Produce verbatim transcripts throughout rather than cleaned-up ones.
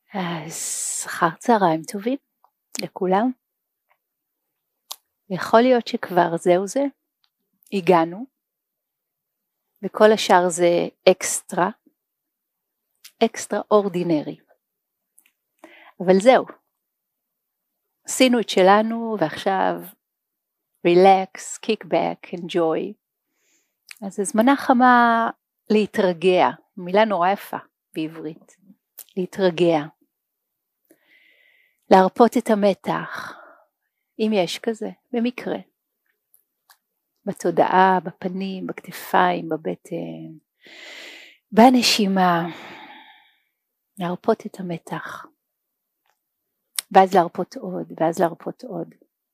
אז אחר צהריים טובים לכולם. יכול להיות שכבר זהו זה, הגענו, וכל השאר זה אקסטרה, אקסטרה אורדינרי. אבל זהו, עשינו את שלנו ועכשיו רילקס, קיק בק, enjoy. אז הזמנה חמה להתרגע, מילה נורא יפה בעברית, להתרגע. להרפות את המתח, אם יש כזה, במקרה. בתודעה, בפנים, בכתפיים, בבטן, בנשימה. להרפות את המתח. ואז להרפות עוד, ואז להרפות עוד.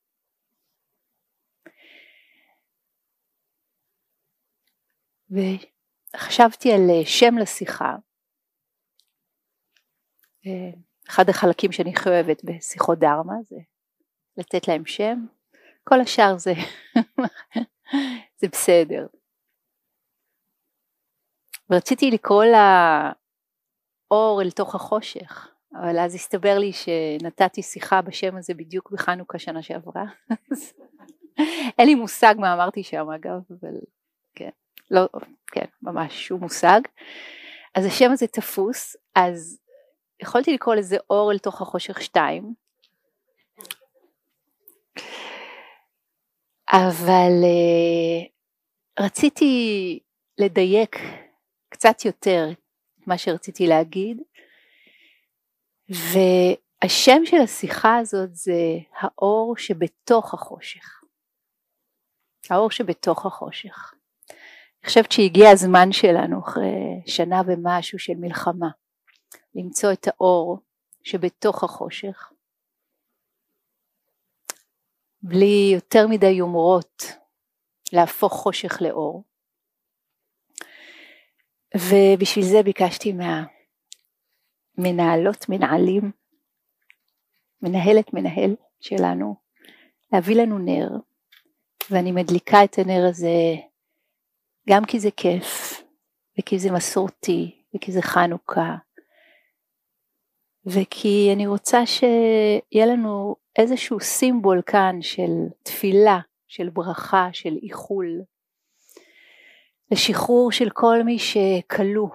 וחשבתי על שם לשיחה. אחד החלקים שאני חייבת בשיחות דרמה זה לתת להם שם. כל השאר זה, זה בסדר. ורציתי לקרוא לה אור אל תוך החושך. אבל אז הסתבר לי שנתתי שיחה בשם הזה בדיוק בחנוכה שנה שעברה. אין לי מושג מה אמרתי שם אגב, אבל כן, לא, כן, ממש שום מושג. אז השם הזה תפוס, אז יכולתי לקרוא לזה אור אל תוך החושך שתיים. אבל uh, רציתי לדייק קצת יותר מה שרציתי להגיד. והשם של השיחה הזאת זה האור שבתוך החושך. האור שבתוך החושך. אני חושבת שהגיע הזמן שלנו אחרי שנה ומשהו של מלחמה, למצוא את האור שבתוך החושך. בלי יותר מדי יומרות, להפוך חושך לאור. ובשביל זה ביקשתי מה... מנהלות, מנהלים, מנהלת, מנהל שלנו, להביא לנו נר, ואני מדליקה את הנר הזה, גם כי זה כיף, וכי זה מסורתי, וכי זה חנוכה, וכי אני רוצה שיהיה לנו איזשהו סימבול כאן של תפילה, של ברכה, של איחול, לשחרור של כל מי שקלו,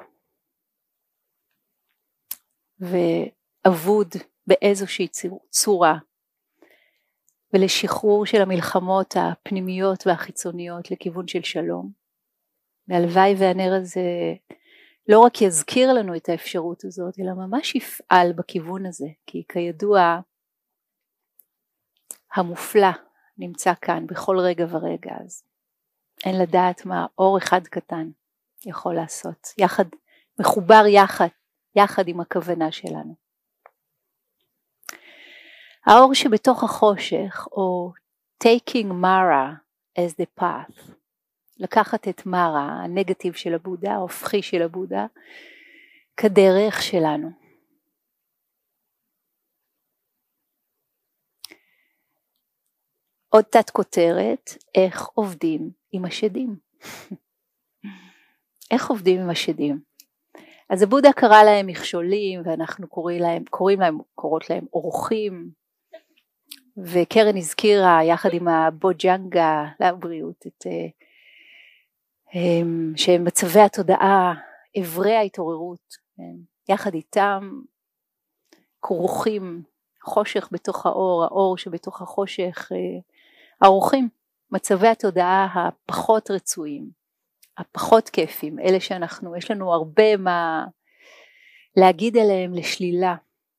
ואבוד באיזושהי צורה, ולשחרור של המלחמות הפנימיות והחיצוניות לכיוון של שלום. והלוואי והנר הזה לא רק יזכיר לנו את האפשרות הזאת, אלא ממש יפעל בכיוון הזה, כי כידוע המופלא נמצא כאן בכל רגע ורגע, אז אין לדעת מה אור אחד קטן יכול לעשות, יחד, מחובר יחד, יחד עם הכוונה שלנו. האור שבתוך החושך, או taking Mara as the path, לקחת את מרה, הנגטיב של הבודה, ההופכי של הבודה, כדרך שלנו. עוד תת כותרת, איך עובדים עם השדים. איך עובדים עם השדים? אז הבודה קרא להם מכשולים, ואנחנו קוראים להם, קוראים להם, קוראות להם אורחים, וקרן הזכירה יחד עם הבוג'נגה לבריאות, את, שהם מצבי התודעה, עברי ההתעוררות, יחד איתם כרוכים, חושך בתוך האור, האור שבתוך החושך, האורחים, מצבי התודעה הפחות רצויים. הפחות כיפים, אלה שאנחנו, יש לנו הרבה מה להגיד עליהם לשלילה.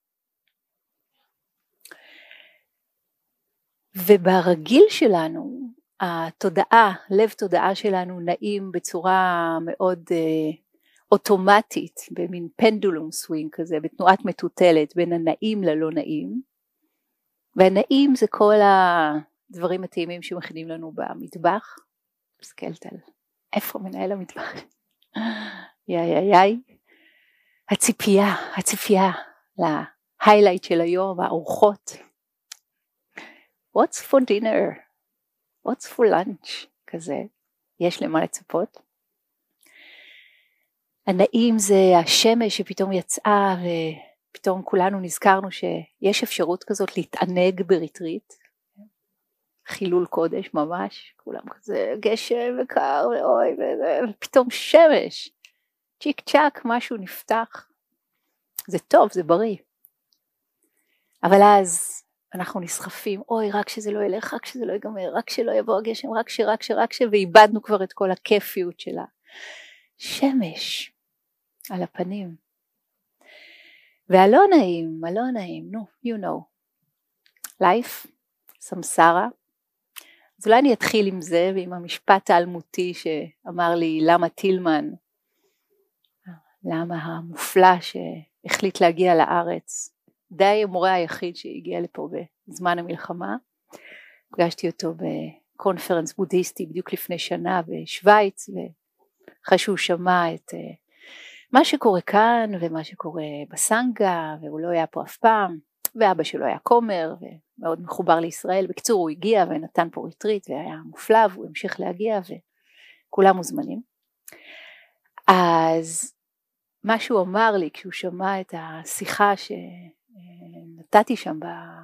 וברגיל שלנו, התודעה, לב תודעה שלנו נעים בצורה מאוד אה, אוטומטית, במין פנדולום סווינג כזה, בתנועת מטוטלת בין הנעים ללא נעים. והנעים זה כל הדברים הטעימים שמכינים לנו במטבח. מסתכלת על איפה מנהל המטבח? יאי יאי יאי. הציפייה, הציפייה להיילייט של היום, הארוחות. What's for dinner? What's for lunch? כזה, יש למה לצפות. הנעים זה השמש שפתאום יצאה פתאום כולנו נזכרנו שיש אפשרות כזאת להתענג בריטריט, חילול קודש ממש, כולם כזה גשם וקר ואוי, ופתאום שמש, צ'יק צ'ק משהו נפתח, זה טוב, זה בריא. אבל אז אנחנו נסחפים, אוי רק שזה לא ילך, רק שזה לא ייגמר, רק שלא יבוא הגשם, רק ש, רק ש, רק ש, ואיבדנו כבר את כל הכיפיות שלה. שמש על הפנים. והלא נעים, הלא נעים, נו, you know. life, סמסרה. אז אולי אני אתחיל עם זה, ועם המשפט האלמותי שאמר לי, למה טילמן, למה המופלא שהחליט להגיע לארץ, די המורה היחיד שהגיע לפה בזמן המלחמה, פגשתי אותו בקונפרנס בודהיסטי בדיוק לפני שנה בשוויץ, ואחרי שהוא שמע את מה שקורה כאן ומה שקורה בסנגה, והוא לא היה פה אף פעם, ואבא שלו היה כומר ומאוד מחובר לישראל. בקצור הוא הגיע ונתן פה ריטריט והיה מופלא, והוא המשיך להגיע וכולם מוזמנים. אז מה שהוא אמר לי כשהוא שמע את השיחה שנתתי שם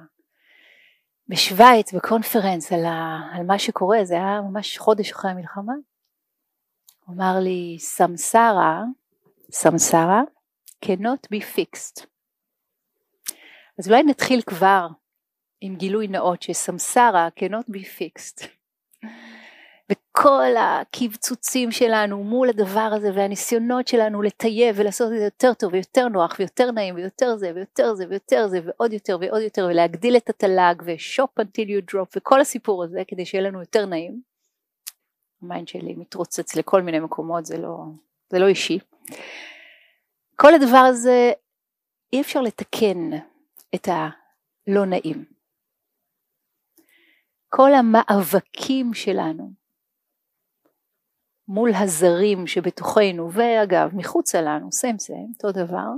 בשוויץ בקונפרנס על, ה, על מה שקורה, זה היה ממש חודש אחרי המלחמה, הוא אמר לי, סמסרה, סמסרה cannot be fixed. אז אולי נתחיל כבר עם גילוי נאות שסמסרה cannot be fixed. וכל הקבצוצים שלנו מול הדבר הזה והניסיונות שלנו לטייב ולעשות את זה יותר טוב ויותר נוח ויותר נעים ויותר זה ויותר זה ויותר זה ועוד יותר ועוד יותר ולהגדיל את התל"ג ושופ until you drop וכל הסיפור הזה כדי שיהיה לנו יותר נעים. המיינד שלי מתרוצץ לכל מיני מקומות, זה לא, זה לא אישי. כל הדבר הזה אי אפשר לתקן את הלא נעים. כל המאבקים שלנו מול הזרים שבתוכנו, ואגב מחוץ לנו, סיים סיים, אותו דבר,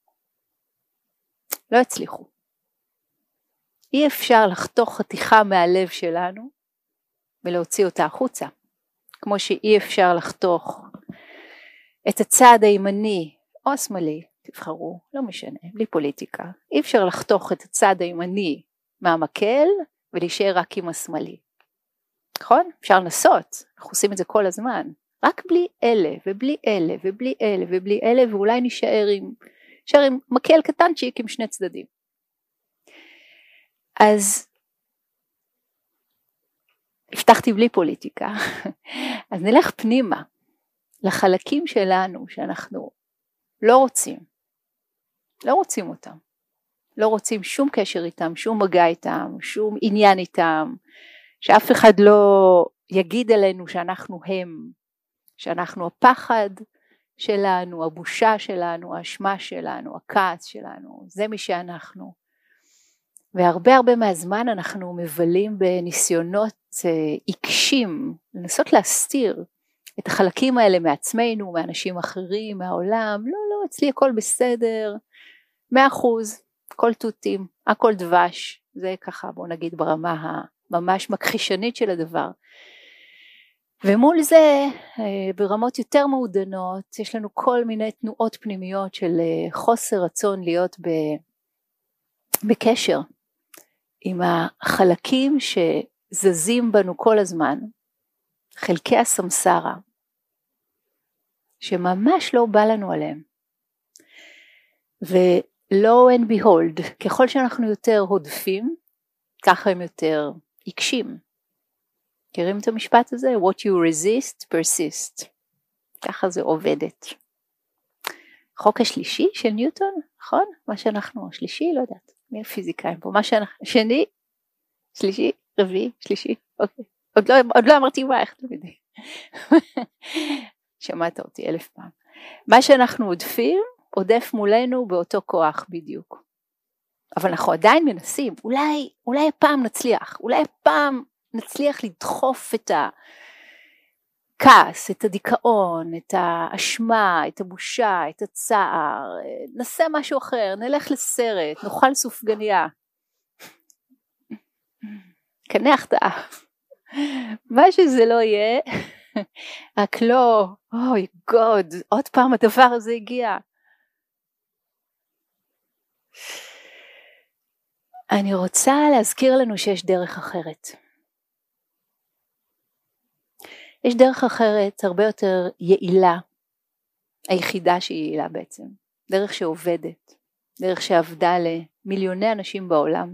לא הצליחו. אי אפשר לחתוך חתיכה מהלב שלנו ולהוציא אותה החוצה, כמו שאי אפשר לחתוך את הצד הימני או השמאלי, תבחרו, לא משנה, בלי פוליטיקה, אי אפשר לחתוך את הצד הימני מהמקל ולהישאר רק עם השמאלי. נכון? אפשר לנסות, אנחנו עושים את זה כל הזמן, רק בלי אלה ובלי אלה ובלי אלה ובלי אלה, ואולי נשאר עם, נשאר עם מקל קטנצ'יק עם שני צדדים. אז הבטחתי בלי פוליטיקה, אז נלך פנימה לחלקים שלנו שאנחנו לא רוצים, לא רוצים אותם, לא רוצים שום קשר איתם, שום מגע איתם, שום עניין איתם, שאף אחד לא יגיד עלינו שאנחנו הם, שאנחנו הפחד שלנו, הבושה שלנו, האשמה שלנו, הכעס שלנו, זה מי שאנחנו. והרבה הרבה מהזמן אנחנו מבלים בניסיונות עיקשים, לנסות להסתיר את החלקים האלה מעצמנו, מאנשים אחרים, מהעולם. לא, לא, אצלי הכל בסדר, מאה אחוז, הכל תותים, הכל דבש, זה ככה בוא נגיד ברמה הממש מכחישנית של הדבר. ומול זה ברמות יותר מעודנות יש לנו כל מיני תנועות פנימיות של חוסר רצון להיות בקשר עם החלקים שזזים בנו כל הזמן, חלקי הסמסרה, שממש לא בא לנו עליהם. ולא and behold, ככל שאנחנו יותר הודפים, ככה הם יותר עיקשים. מכירים את המשפט הזה? What you resist, persist. ככה זה עובדת. חוק השלישי של ניוטון, נכון? מה שאנחנו, השלישי, לא יודעת, מי הפיזיקאים פה, מה שאנחנו, שני, שלישי, רביעי, שלישי, אוקיי. עוד לא, עוד לא אמרתי מה, איך תמיד. שמעת אותי אלף פעם. מה שאנחנו עודפים, עודף מולנו באותו כוח בדיוק. אבל אנחנו עדיין מנסים, אולי, אולי הפעם נצליח, אולי הפעם נצליח לדחוף את הכעס, את הדיכאון, את האשמה, את הבושה, את הצער, נעשה משהו אחר, נלך לסרט, נאכל סופגניה, קנח את האף, מה שזה לא יהיה, רק לא, אוי גוד, עוד פעם הדבר הזה הגיע. אני רוצה להזכיר לנו שיש דרך אחרת. יש דרך אחרת הרבה יותר יעילה, היחידה שהיא יעילה בעצם, דרך שעובדת, דרך שעבדה למיליוני אנשים בעולם.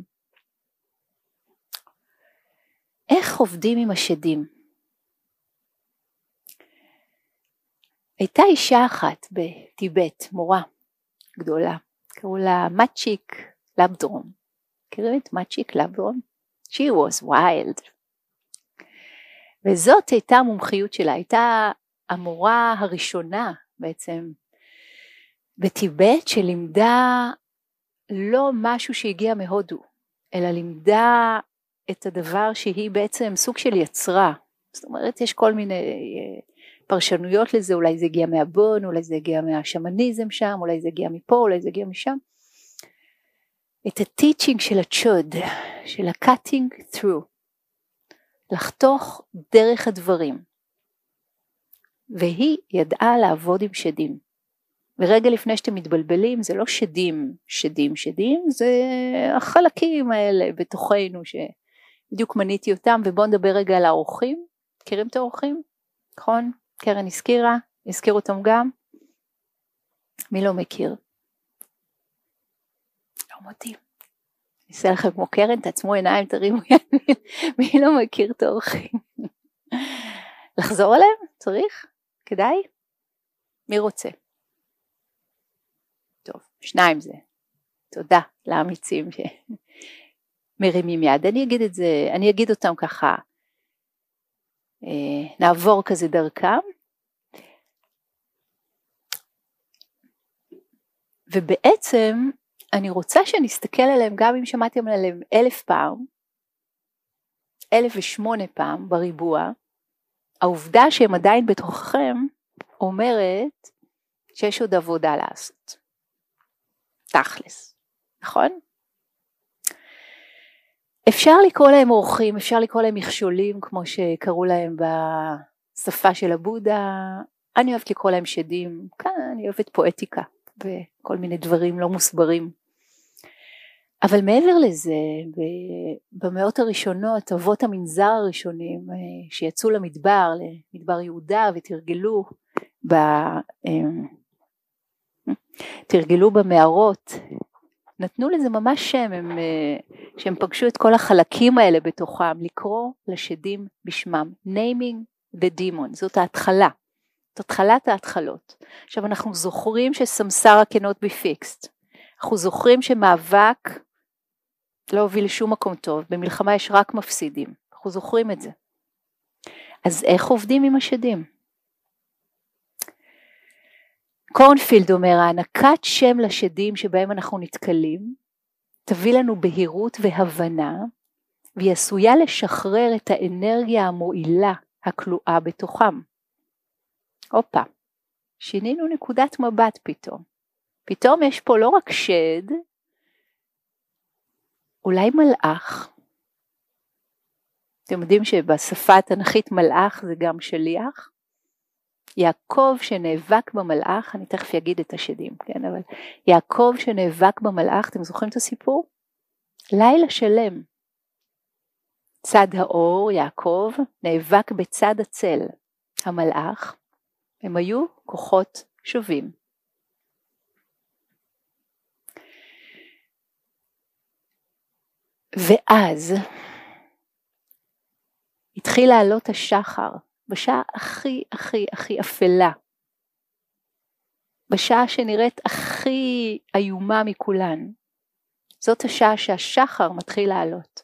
איך עובדים עם השדים? הייתה אישה אחת בטיבט, מורה גדולה, קראו לה מצ'יק לבדרון. מכירים את מצ'יק לבדרון? She was wild. וזאת הייתה המומחיות שלה, הייתה המורה הראשונה בעצם בטיבט שלימדה לא משהו שהגיע מהודו, אלא לימדה את הדבר שהיא בעצם סוג של יצרה. זאת אומרת, יש כל מיני פרשנויות לזה, אולי זה הגיע מהבון, אולי זה הגיע מהשמניזם שם, אולי זה הגיע מפה, אולי זה הגיע משם. את הטיצ'ינג של הצ'וד, של ה-cutting through, לחתוך דרך הדברים. והיא ידעה לעבוד עם שדים. ורגע לפני שאתם מתבלבלים, זה לא שדים, שדים, שדים, זה החלקים האלה בתוכנו שבדיוק מניתי אותם, ובואו נדבר רגע על האורחים. מכירים את האורחים? נכון? קרן הזכירה, הזכיר אותם גם. מי לא מכיר? לא מודים. ניסה לכם כמו קרן, תעצמו עיניים, תרימו יד, מי לא מכיר את האורחים? לחזור עליהם? צריך? כדאי? מי רוצה? טוב, שניים זה. תודה לאמיצים שמרימים יד. אני אגיד את זה, אני אגיד אותם ככה, נעבור כזה דרכם. ובעצם אני רוצה שנסתכל עליהם, גם אם שמעתם עליהם אלף פעם, אלף ושמונה פעם בריבוע, העובדה שהם עדיין בתוככם אומרת שיש עוד עבודה לעשות. תכלס, נכון? אפשר לקרוא להם אורחים, אפשר לקרוא להם מכשולים, כמו שקראו להם בשפה של הבודה. אני אוהבת לקרוא להם שדים, כאן אני אוהבת פואטיקה, וכל מיני דברים לא מוסברים. אבל מעבר לזה, במאות הראשונות, אבות המנזר הראשונים שיצאו למדבר, למדבר יהודה, ותרגלו ב, תרגלו במערות, נתנו לזה ממש שם, הם, שהם פגשו את כל החלקים האלה בתוכם, לקרוא לשדים בשמם, naming the demon, זאת ההתחלה, זאת התחלת ההתחלות. עכשיו אנחנו זוכרים שסמסרה cannot be fixed, אנחנו זוכרים שמאבק לא הוביל לשום מקום טוב, במלחמה יש רק מפסידים, אנחנו זוכרים את זה. אז איך עובדים עם השדים? קורנפילד אומר, הענקת שם לשדים שבהם אנחנו נתקלים, תביא לנו בהירות והבנה, והיא עשויה לשחרר את האנרגיה המועילה הכלואה בתוכם. הופה, שינינו נקודת מבט פתאום. פתאום יש פה לא רק שד, אולי מלאך. אתם יודעים שבשפה התנ"כית מלאך זה גם שליח. יעקב שנאבק במלאך, אני תכף אגיד את השדים, כן, אבל יעקב שנאבק במלאך, אתם זוכרים את הסיפור? לילה שלם. צד האור, יעקב, נאבק בצד הצל, המלאך, הם היו כוחות שווים. ואז התחיל לעלות השחר, בשעה הכי הכי הכי אפלה, בשעה שנראית הכי איומה מכולן, זאת השעה שהשחר מתחיל לעלות.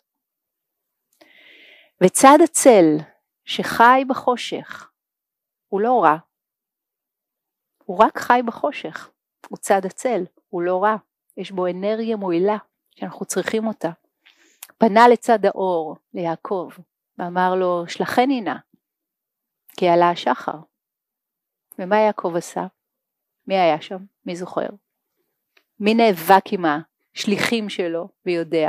וצד הצל שחי בחושך, הוא לא רע, הוא רק חי בחושך, הוא צד הצל, הוא לא רע, יש בו אנרגיה מועילה שאנחנו צריכים אותה. פנה לצד האור, ליעקב, ואמר לו, שלחני נא, כי עלה השחר. ומה יעקב עשה? מי היה שם? מי זוכר? מי נאבק עם השליחים שלו ויודע?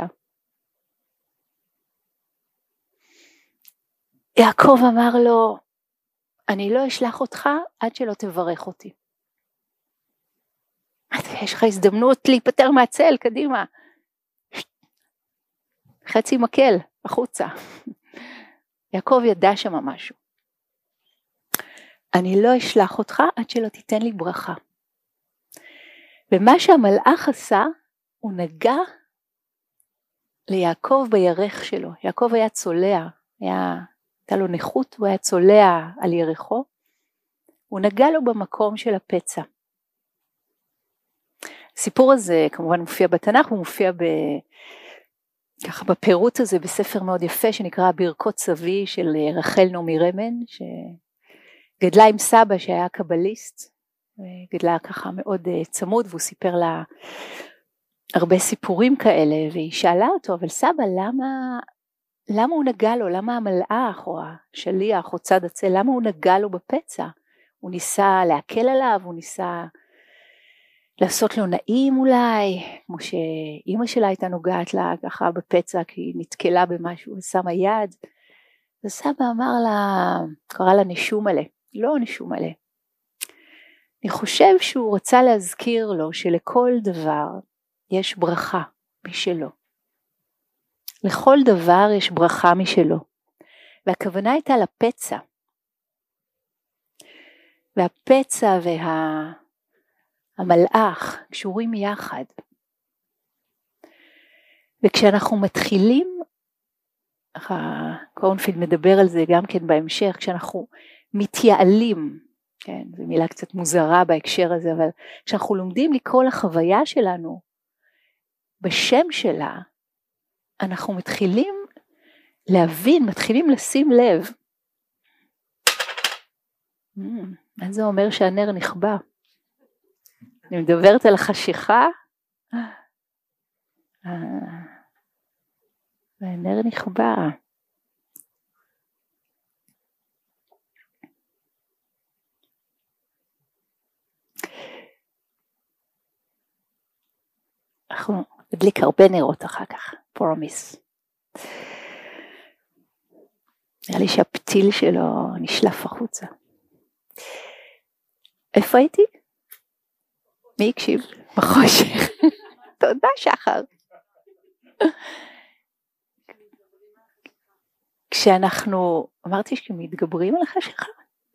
יעקב אמר לו, אני לא אשלח אותך עד שלא תברך אותי. יש לך הזדמנות להיפטר מהצל, קדימה. חצי מקל, החוצה. יעקב ידע שם משהו. אני לא אשלח אותך עד שלא תיתן לי ברכה. ומה שהמלאך עשה, הוא נגע ליעקב בירך שלו. יעקב היה צולע, היה, הייתה לו נכות, הוא היה צולע על ירחו. הוא נגע לו במקום של הפצע. הסיפור הזה כמובן מופיע בתנ"ך, הוא מופיע ב... ככה בפירוט הזה בספר מאוד יפה שנקרא ברכות סבי של רחל נעמי רמן, שגדלה עם סבא שהיה קבליסט, גדלה ככה מאוד צמוד, והוא סיפר לה הרבה סיפורים כאלה, והיא שאלה אותו, אבל סבא, למה, למה הוא נגע לו? למה המלאך או השליח או צד הצל, למה הוא נגע לו בפצע? הוא ניסה להקל עליו, הוא ניסה לעשות לו נעים אולי, כמו שאימא שלה הייתה נוגעת לה ככה בפצע, כי היא נתקלה במשהו ושמה יד. וסבא אמר לה, קרא לה נשום מלא, לא נשום מלא. אני חושב שהוא רצה להזכיר לו שלכל דבר יש ברכה משלו. לכל דבר יש ברכה משלו. והכוונה הייתה לפצע. והפצע והמלאך קשורים יחד. וכשאנחנו מתחילים, קורנפילד מדבר על זה גם כן בהמשך, כשאנחנו מתייעלים, כן, זו מילה קצת מוזרה בהקשר הזה, אבל כשאנחנו לומדים לקרוא לחוויה שלנו בשם שלה, אנחנו מתחילים להבין, מתחילים לשים לב. מה זה אומר שהנר נכבה? אני מדברת על החשיכה, והנר נכבה. אנחנו נדליק הרבה נרות אחר כך, פרומיס. נראה לי שהפתיל שלו נשלף החוצה. איפה הייתי? מי הקשיב? בחושך. תודה שחר. כשאנחנו, אמרתי שמתגברים על החשיכה?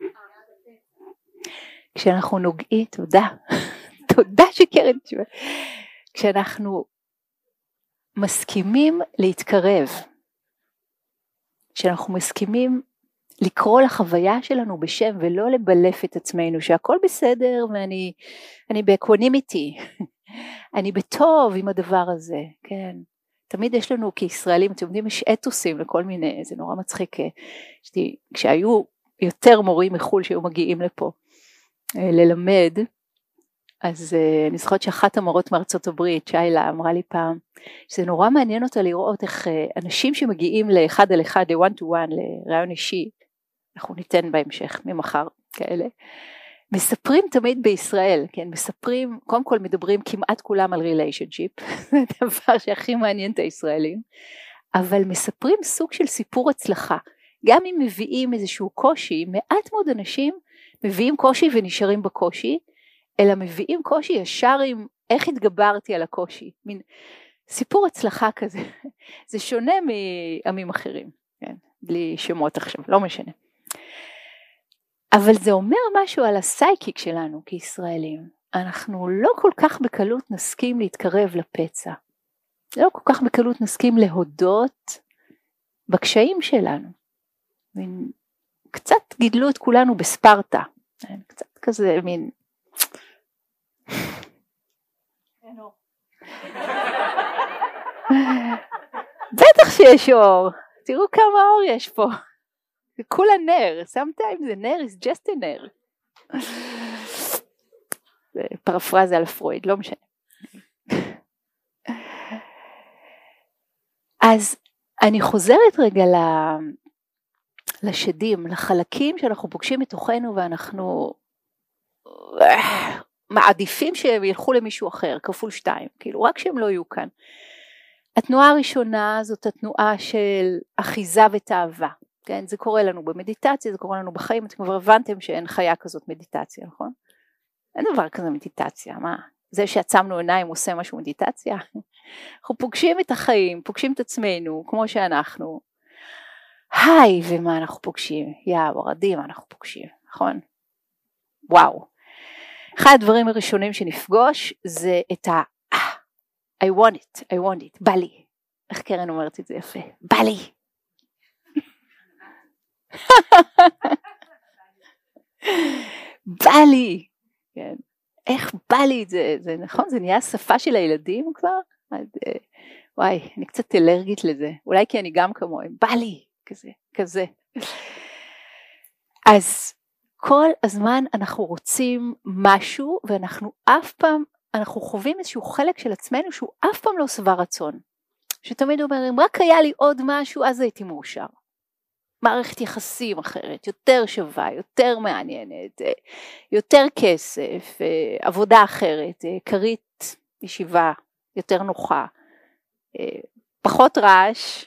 כשאנחנו נוגעים, תודה. תודה שקרן. כשאנחנו מסכימים להתקרב, כשאנחנו מסכימים לקרוא לחוויה שלנו בשם ולא לבלף את עצמנו שהכל בסדר ואני אני באקוונימיטי, אני בטוב עם הדבר הזה, כן. תמיד יש לנו כישראלים, אתם יודעים, יש אתוסים לכל מיני, זה נורא מצחיק, שתי, כשהיו יותר מורים מחול שהיו מגיעים לפה ללמד, אז אני זוכרת שאחת המורות מארצות הברית, שיילה, אמרה לי פעם, שזה נורא מעניין אותה לראות איך אנשים שמגיעים לאחד על אחד, ל-one to one, לרעיון אישי, אנחנו ניתן בהמשך, ממחר כאלה, מספרים תמיד בישראל, כן, מספרים, קודם כל מדברים כמעט כולם על ריליישנשיפ, זה דבר שהכי מעניין את הישראלים, אבל מספרים סוג של סיפור הצלחה, גם אם מביאים איזשהו קושי, מעט מאוד אנשים מביאים קושי ונשארים בקושי, אלא מביאים קושי ישר עם איך התגברתי על הקושי, מין סיפור הצלחה כזה, זה שונה מעמים אחרים, כן, בלי שמות עכשיו, לא משנה. אבל זה אומר משהו על הסייקיק שלנו כישראלים, אנחנו לא כל כך בקלות נסכים להתקרב לפצע, לא כל כך בקלות נסכים להודות בקשיים שלנו, מין, קצת גידלו את כולנו בספרטה, קצת כזה מין, בטח שיש אור, תראו כמה אור יש פה, זה כולה נר, sometimes the נר is just a נר, זה פרפרזה על פרויד, לא משנה. אז אני חוזרת רגע לשדים, לחלקים שאנחנו פוגשים מתוכנו ואנחנו מעדיפים שהם ילכו למישהו אחר, כפול שתיים, כאילו רק שהם לא יהיו כאן. התנועה הראשונה זאת התנועה של אחיזה ותאווה, כן? זה קורה לנו במדיטציה, זה קורה לנו בחיים, אתם כבר הבנתם שאין חיה כזאת מדיטציה, נכון? אין דבר כזה מדיטציה, מה? זה שעצמנו עיניים עושה משהו מדיטציה, אנחנו פוגשים את החיים, פוגשים את עצמנו כמו שאנחנו, היי ומה אנחנו פוגשים, יא ורדים מה אנחנו פוגשים, נכון? וואו, אחד הדברים הראשונים שנפגוש זה את ה I want it, I want it, בא לי, איך קרן אומרת את זה יפה, בא לי. בא לי, כן. איך בא לי את זה, זה נכון, זה נהיה השפה של הילדים כבר, אז, וואי, אני קצת אלרגית לזה, אולי כי אני גם כמוהם, בא לי, כזה, כזה. אז כל הזמן אנחנו רוצים משהו, ואנחנו אף פעם, אנחנו חווים איזשהו חלק של עצמנו, שהוא אף פעם לא שבע רצון, שתמיד אומרים, רק היה לי עוד משהו, אז הייתי מאושר. מערכת יחסים אחרת, יותר שווה, יותר מעניינת, יותר כסף, עבודה אחרת, קרית ישיבה יותר נוחה, פחות רעש,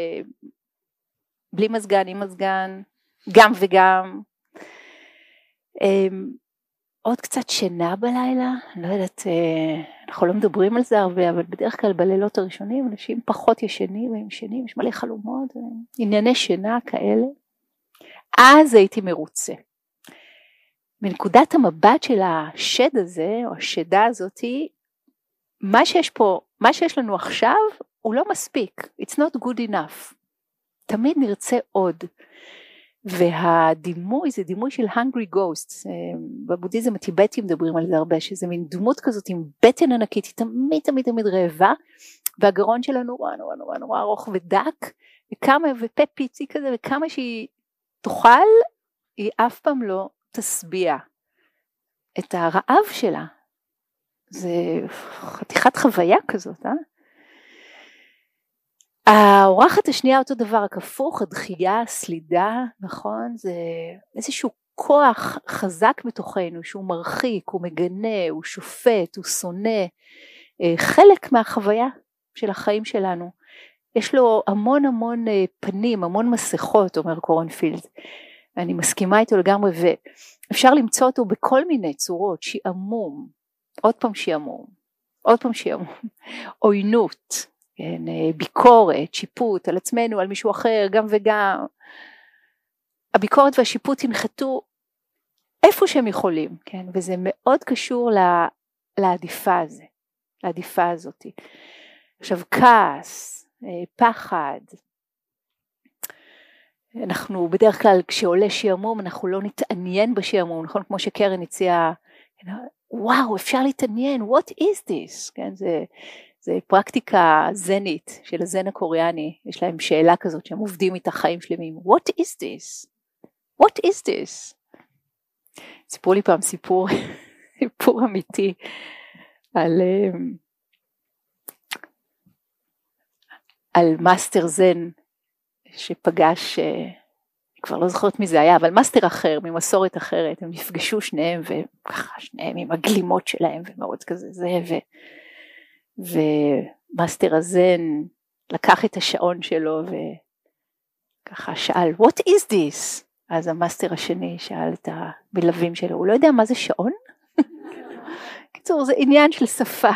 בלי מזגן, עם מזגן, גם וגם, עוד קצת שינה בלילה, אני לא יודעת, אנחנו לא מדברים על זה הרבה, אבל בדרך כלל בלילות הראשונים אנשים פחות ישנים, והם ישנים, יש מלא חלומות, ענייני שינה כאלה, אז הייתי מרוצה. מנקודת המבט של השד הזה, או השדה הזאת, מה שיש פה, מה שיש לנו עכשיו, הוא לא מספיק, it's not good enough, תמיד נרצה עוד, והדימוי זה דימוי של hungry ghosts, בבודהיזם הטיבטי מדברים על זה הרבה, שזה מין דמות כזאת עם בטן ענקית, היא תמיד תמיד תמיד רעבה, והגרון שלה נורא נורא נורא נורא ארוך ודק, וכמה ופה פיצי כזה, וכמה שהיא תאכל, היא אף פעם לא תשביע את הרעב שלה, זה חתיכת חוויה כזאת, אה? האורחת השנייה אותו דבר, רק הפוך, הדחייה, הסלידה, נכון? זה איזשהו כוח חזק בתוכנו, שהוא מרחיק, הוא מגנה, הוא שופט, הוא שונא, חלק מהחוויה של החיים שלנו. יש לו המון המון פנים, המון מסכות, אומר קורנפילד. אני מסכימה איתו לגמרי, ואפשר למצוא אותו בכל מיני צורות, שעמום, עוד פעם שעמום, עוד פעם שעמום, עוינות, כן, ביקורת, שיפוט על עצמנו, על מישהו אחר, גם וגם. הביקורת והשיפוט ינחתו איפה שהם יכולים, כן, וזה מאוד קשור לה, לעדיפה הזה, לעדיפה הזאת. עכשיו, כעס, פחד, אנחנו בדרך כלל כשעולה שעמום, אנחנו לא נתעניין בשעמום, נכון? כמו שקרן הציעה, וואו, אפשר להתעניין, what is this? כן, זה... זה פרקטיקה זנית של הזן הקוריאני, יש להם שאלה כזאת שהם עובדים איתה חיים שלמים, what is this? what is this? סיפרו לי פעם סיפור, סיפור אמיתי, על, על מאסטר זן, שפגש, כבר לא זוכרת מי זה היה, אבל מאסטר אחר, ממסורת אחרת, הם נפגשו שניהם, וככה שניהם עם הגלימות שלהם, ומאוד כזה זה, ו... ומאסטר הזן לקח את השעון שלו וככה שאל what is this? אז המאסטר השני שאל את המלווים שלו, הוא לא יודע מה זה שעון? קיצור, זה עניין של שפה.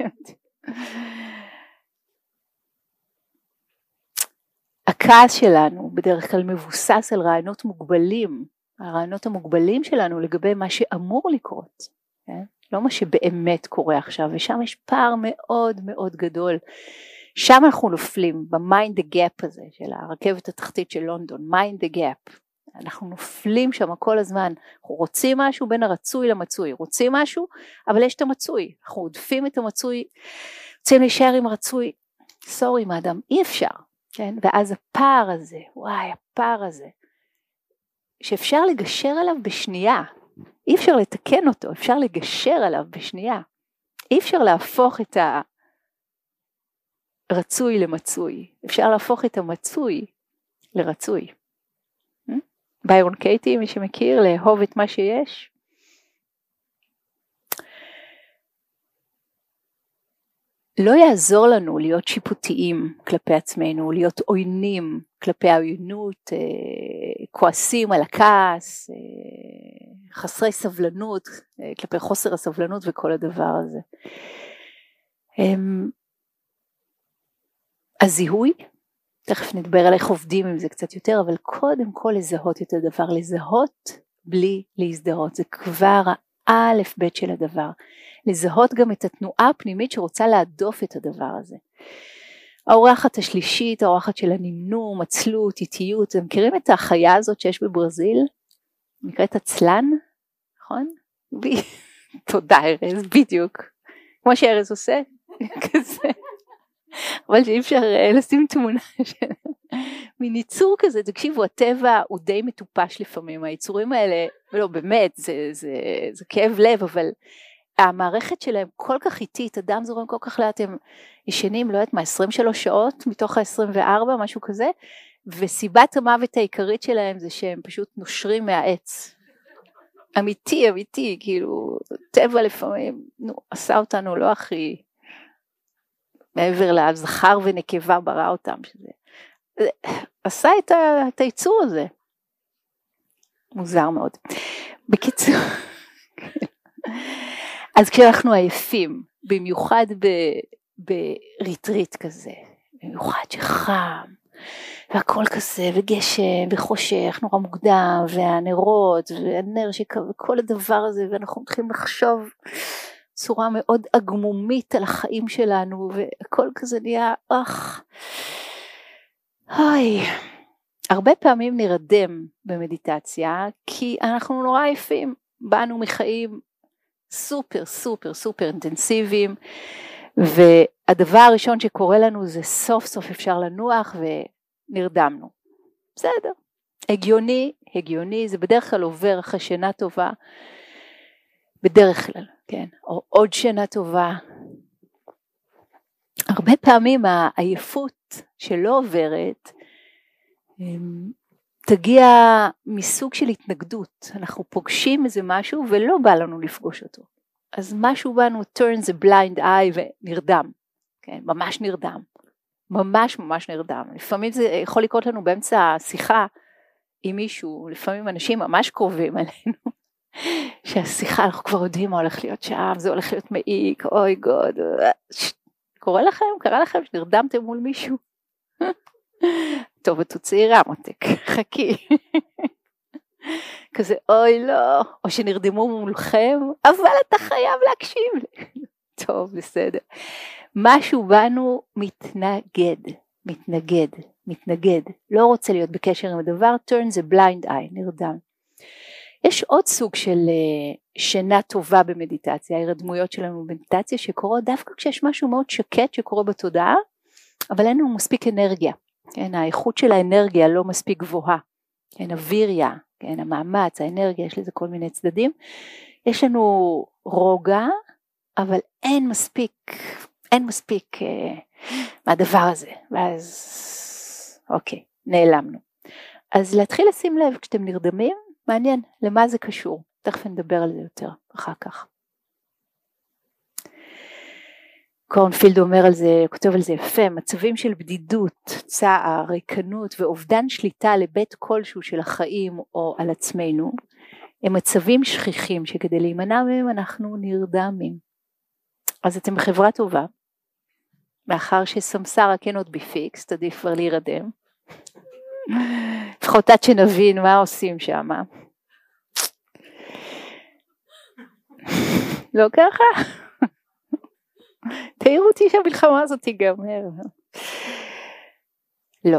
הכעס שלנו בדרך כלל מבוסס על רעיונות מוגבלים, הרעיונות המוגבלים שלנו לגבי מה שאמור לקרות, כן? לא מה שבאמת קורה עכשיו, ושם יש פער מאוד מאוד גדול, שם אנחנו נופלים במיינד הגאפ הזה של הרכבת התחתית של לונדון, מיינד הגאפ, אנחנו נופלים שם כל הזמן, אנחנו רוצים משהו בין הרצוי למצוי, רוצים משהו, אבל יש את המצוי, אנחנו עודפים את המצוי, רוצים להישאר עם הרצוי, סורי מאדם, אי אפשר, כן? ואז הפער הזה, וואי הפער הזה, שאפשר לגשר עליו בשנייה, אי אפשר לתקן אותו, אפשר לגשר עליו בשנייה, אי אפשר להפוך את הרצוי למצוי, אפשר להפוך את המצוי לרצוי. ביירון קייטי, מי שמכיר, לאהוב את מה שיש. לא יעזור לנו להיות שיפוטיים כלפי עצמנו, להיות עוינים כלפי העוינות, כועסים על הכעס, חסרי סבלנות, כלפי חוסר הסבלנות וכל הדבר הזה. הזיהוי, תכף נדבר על איך עובדים עם זה קצת יותר, אבל קודם כל לזהות את הדבר, לזהות בלי להזדהות, זה כבר האלף בית של הדבר. לזהות גם את התנועה הפנימית שרוצה להדוף את הדבר הזה. האורחת השלישית, האורחת של הנמנום, עצלות, איטיות, אתם מכירים את החיה הזאת שיש בברזיל? נקראת עצלן, נכון? תודה ארז, בדיוק. כמו שארז עושה, כזה. אבל שאי אפשר לשים תמונה של מין יצור כזה, תקשיבו, הטבע הוא די מטופש לפעמים, היצורים האלה, ולא באמת, זה, זה, זה כאב לב, אבל המערכת שלהם כל כך איטית, אדם זורם כל כך לאט, הם ישנים, לא יודעת מה, עשרים ושלוש שעות מתוך ה-עשרים וארבע, משהו כזה, וסיבת המוות העיקרית שלהם זה שהם פשוט נושרים מהעץ. אמיתי, אמיתי, כאילו, טבע לפעמים, נו, עשה אותנו לא הכי, מעבר לזכר ונקבה ברא אותם, שזה, עשה את, ה, את היצור הזה. מוזר מאוד. בקיצור, אז כשאנחנו עייפים, במיוחד ב, בריטריט כזה, במיוחד שחם, והכל כזה, וגשם, וחושך, נורא מוקדם, והנרות, והנר שקר, וכל הדבר הזה, ואנחנו מתחילים לחשוב צורה מאוד אגמומית על החיים שלנו, והכל כזה נהיה, אך, היי, הרבה פעמים נרדם במדיטציה, כי אנחנו נורא עייפים, באנו מחיים סופר סופר סופר אינטנסיביים, והדבר הראשון שקורה לנו זה סוף סוף אפשר לנוח ונרדמנו. בסדר, הגיוני, הגיוני, זה בדרך כלל עובר אחרי שינה טובה, בדרך כלל, כן, או עוד שינה טובה. הרבה פעמים העייפות שלא עוברת, תגיע מסוג של התנגדות, אנחנו פוגשים איזה משהו ולא בא לנו לפגוש אותו, אז משהו בנו turns a blind eye ונרדם, כן, ממש נרדם, ממש ממש נרדם, לפעמים זה יכול לקרות לנו באמצע השיחה עם מישהו, לפעמים אנשים ממש קרובים עלינו, שהשיחה אנחנו כבר יודעים מה הולך להיות שם, זה הולך להיות מעיק, אוי גוד, קורה לכם, קרה לכם שנרדמתם מול מישהו? טוב, את צעירה מותק, חכי. כזה, אוי לא, או שנרדמו מולכם, אבל אתה חייב להקשיב לי. טוב, בסדר. משהו בנו מתנגד, מתנגד, מתנגד. לא רוצה להיות בקשר עם הדבר, turn the blind eye, נרדם. יש עוד סוג של שינה טובה במדיטציה, הרדמויות שלנו במדיטציה, שקורות דווקא כשיש משהו מאוד שקט שקורה בתודעה, אבל אין לנו מספיק אנרגיה. כן, האיכות של האנרגיה לא מספיק גבוהה, כן, הוויריה, כן, המאמץ, האנרגיה, יש לזה כל מיני צדדים, יש לנו רוגע, אבל אין מספיק, אין מספיק אה, מהדבר הזה, ואז, אוקיי, נעלמנו. אז להתחיל לשים לב, כשאתם נרדמים, מעניין, למה זה קשור, תכף נדבר על זה יותר, אחר כך. קורנפילד אומר על זה, כותב על זה יפה, מצבים של בדידות, צער, ריקנות ואובדן שליטה לבית כלשהו של החיים או על עצמנו, הם מצבים שכיחים שכדי להימנע מהם אנחנו נרדמים. אז אתם בחברה טובה, מאחר שסמסרה כן עוד בפיקס, תעדיף כבר להירדם, לפחות עד שנבין מה עושים שם. לא ככה? תראו אותי שהמלחמה הזאת תיגמר. לא.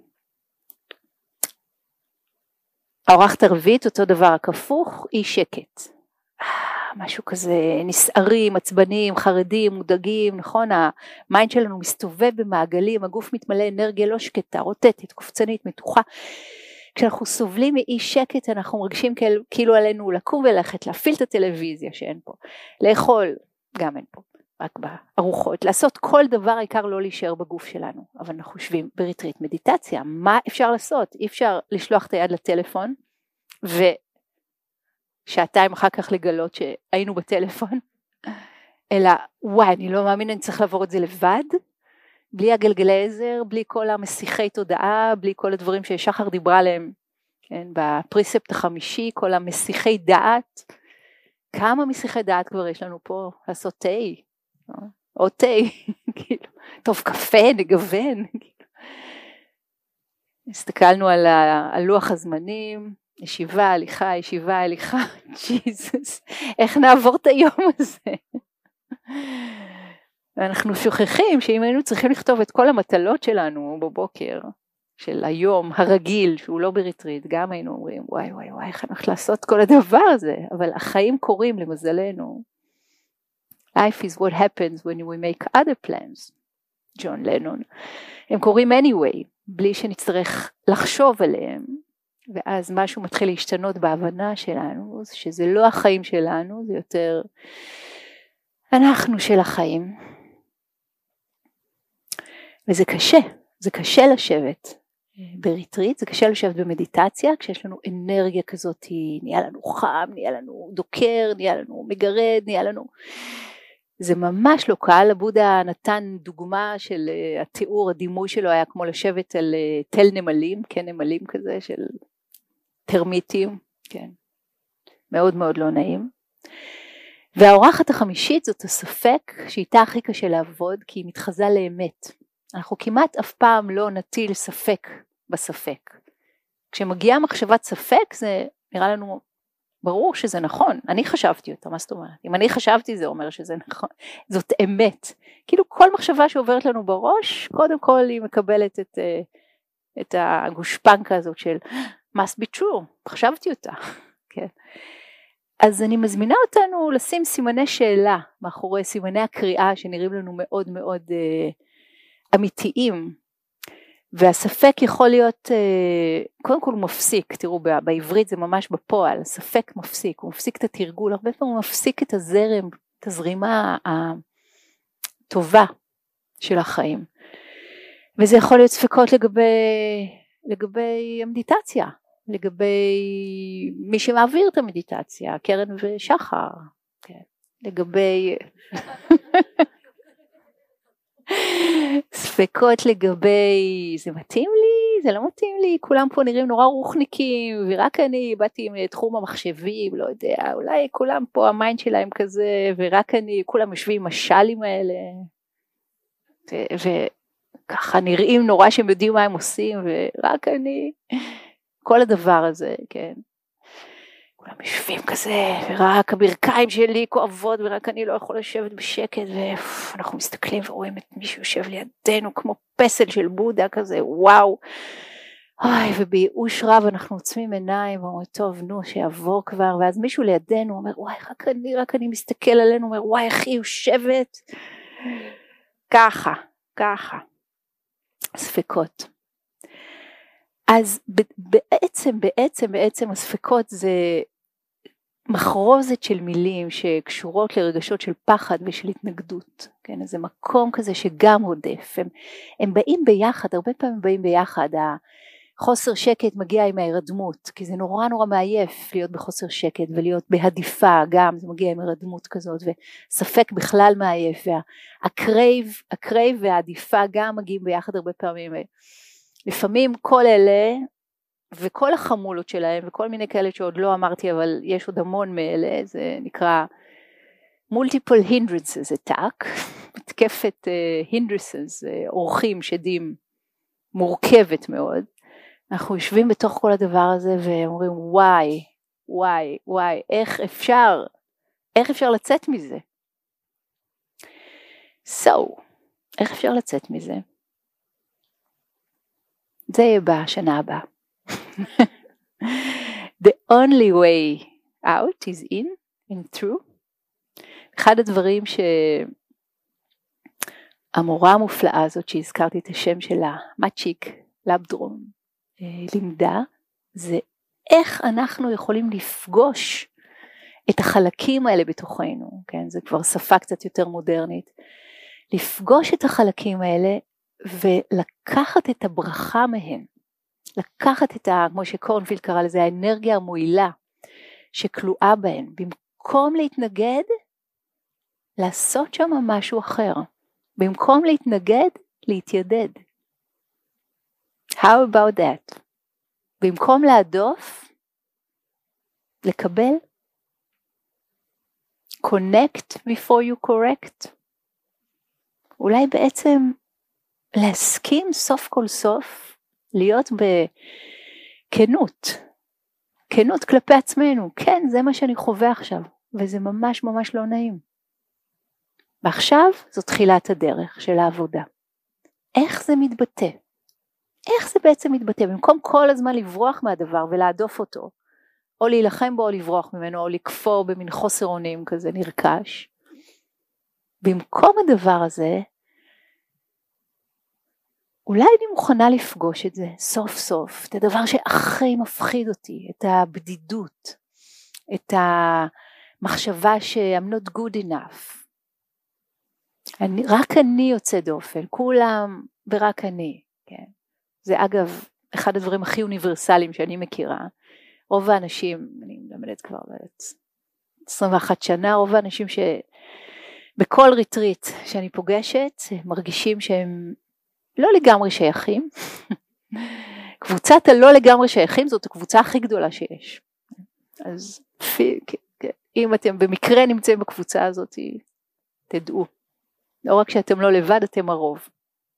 האורחת הרביעית, אותו דבר, הכפוך, היא שקט. משהו כזה, נסערים, עצבנים, חרדים, מודאגים, נכון? המיינד שלנו מסתובב במעגלים, הגוף מתמלא אנרגיה לא שקטה, רוטטת, קופצנית, מתוחה. כשאנחנו סובלים מאי שקט, אנחנו מרגישים כאילו עלינו לקום וללכת, להפעיל את הטלוויזיה שאין פה, לאכול, גם אין פה. רק בארוחות, לעשות כל דבר, העיקר לא להישאר בגוף שלנו, אבל אנחנו חושבים בריטריט מדיטציה, מה אפשר לעשות? אי אפשר לשלוח את היד לטלפון, ושעתיים אחר כך לגלות שהיינו בטלפון, אלא וואי, אני לא מאמין, אני צריך לעבור את זה לבד, בלי הגלגלי עזר, בלי כל המסיחי תודעה, בלי כל הדברים ששחר דיברה עליהם, כן, בפריספט החמישי, כל המסיחי דעת. כמה מסיחי דעת כבר יש לנו פה? לעשות תה, או תה, כאילו, טוב קפה, נגוון. הסתכלנו על, ה, על לוח הזמנים, ישיבה, הליכה, ישיבה, הליכה, ג'יזוס, איך נעבור את היום הזה? ואנחנו שוכחים שאם היינו צריכים לכתוב את כל המטלות שלנו בבוקר, של היום הרגיל, שהוא לא בריטריט, גם היינו אומרים, וואי וואי וואי, איך אנחנו לעשות כל הדבר הזה, אבל החיים קורים למזלנו. Life is what happens when we make other plans, ג'ון לנון. הם קורים anyway, בלי שנצטרך לחשוב עליהם, ואז משהו מתחיל להשתנות בהבנה שלנו, שזה לא החיים שלנו, זה יותר אנחנו של החיים. וזה קשה, זה קשה לשבת בריטריט, זה קשה לשבת במדיטציה, כשיש לנו אנרגיה כזאת, נהיה לנו חם, נהיה לנו דוקר, נהיה לנו מגרד, נהיה לנו... זה ממש לא קל. הבודה נתן דוגמה של התיאור, הדימוי שלו היה כמו לשבת על תל נמלים, כן, נמלים כזה של טרמיטים, כן, מאוד מאוד לא נעים. והאורחת החמישית זאת הספק, שאיתה הכי קשה לעבוד, כי היא מתחזה לאמת. אנחנו כמעט אף פעם לא נטיל ספק בספק. כשמגיעה מחשבת ספק, זה נראה לנו ברור שזה נכון. אני חשבתי אותה, מה זאת אומרת? אם אני חשבתי זה אומר שזה נכון. זאת אמת. כאילו כל מחשבה שעוברת לנו בראש, קודם כל היא מקבלת את, את הגושפנקה הזאת של must be true, חשבתי אותה. כן. אז אני מזמינה אותנו לשים סימני שאלה מאחורי סימני הקריאה שנראים לנו מאוד מאוד uh, אמיתיים, והספק יכול להיות, uh, קודם כל הוא מפסיק, תראו בעברית זה ממש בפועל, ספק מפסיק, הוא מפסיק את התרגול, הרבה פעמים הוא מפסיק את הזרם, את הזרימה הטובה של החיים, וזה יכול להיות ספקות לגבי, לגבי המדיטציה, לגבי מי שמעביר את המדיטציה, קרן ושחר, כן. לגבי ספקות לגבי זה מתאים לי, זה לא מתאים לי, כולם פה נראים נורא רוחניקים, ורק אני באתי מתחום המחשבים, לא יודע, אולי כולם פה המיינד שלהם כזה, ורק אני, כולם יושבים עם השלים האלה, וככה נראים נורא שהם יודעים מה הם עושים, ורק אני... כל הדבר הזה, כן. כולם יושבים כזה, ורק הברכיים שלי כואבות, ורק אני לא יכול לשבת בשקט, ואנחנו מסתכלים ורואים את מישהו יושב לידינו, כמו פסל של בודה כזה, וואו. אוי, ובייאוש רב אנחנו עוצמים עיניים, ואומרים, טוב, נו, שיעבור כבר, ואז מישהו לידינו אומר, וואי, רק אני, רק אני מסתכל עלינו, אומר, וואי, איך היא יושבת. ככה, ככה. ספקות. אז בעצם, בעצם, בעצם הספקות זה מחרוזת של מילים שקשורות לרגשות של פחד ושל התנגדות, כן, איזה מקום כזה שגם עודף, הם, הם באים ביחד, הרבה פעמים באים ביחד, החוסר שקט מגיע עם ההירדמות, כי זה נורא נורא מעייף להיות בחוסר שקט ולהיות בהדיפה, גם זה מגיע עם הירדמות כזאת, וספק בכלל מעייף, והקרייב, הקרייב והעדיפה גם מגיעים ביחד הרבה פעמים, לפעמים כל אלה וכל החמולות שלהם וכל מיני כאלה שעוד לא אמרתי אבל יש עוד המון מאלה, זה נקרא multiple hindrances attack, מתקפת uh, hindrances, uh, אורחים שדים מורכבת מאוד. אנחנו יושבים בתוך כל הדבר הזה ואומרים וואי וואי וואי איך אפשר איך אפשר לצאת מזה. So איך אפשר לצאת מזה? זה יהיה בשנה הבאה. The only way out is in and through. אחד הדברים שהמורה המופלאה הזאת שהזכרתי את השם שלה, מצ'יק לבדרום, לימדה, זה איך אנחנו יכולים לפגוש את החלקים האלה בתוכנו, כן? זה כבר שפה קצת יותר מודרנית. לפגוש את החלקים האלה ולקחת את הברכה מהם, לקחת את ה, כמו שקורנפילד קרא לזה, האנרגיה המועילה שכלואה בהן, במקום להתנגד, לעשות שם משהו אחר. במקום להתנגד, להתיידד. How about that? במקום להדוף, לקבל. Connect before you correct. אולי בעצם להסכים סוף כל סוף, להיות בכנות. כנות כלפי עצמנו. כן, זה מה שאני חווה עכשיו. וזה ממש ממש לא נעים. ועכשיו זו תחילת הדרך של העבודה. איך זה מתבטא? איך זה בעצם מתבטא? במקום כל הזמן לברוח מהדבר ולהדוף אותו, או להילחם בו או לברוח ממנו, או לכפור במין חוסר אונים כזה נרכש. במקום הדבר הזה, אולי אני מוכנה לפגוש את זה סוף סוף, את הדבר שהכי מפחיד אותי, את הבדידות, את המחשבה ש- I'm not good enough. אני, רק אני יוצא דופן, כולם ורק אני. כן. זה אגב אחד הדברים הכי אוניברסליים שאני מכירה. רוב האנשים, אני מלמדת כבר עשרים ואחת שנה, רוב האנשים שבכל ריטריט שאני פוגשת, מרגישים שהם לא לגמרי שייכים. קבוצת הלא לגמרי שייכים זאת הקבוצה הכי גדולה שיש. אז אם אתם במקרה נמצאים בקבוצה הזאת, תדעו. לא רק שאתם לא לבד, אתם הרוב.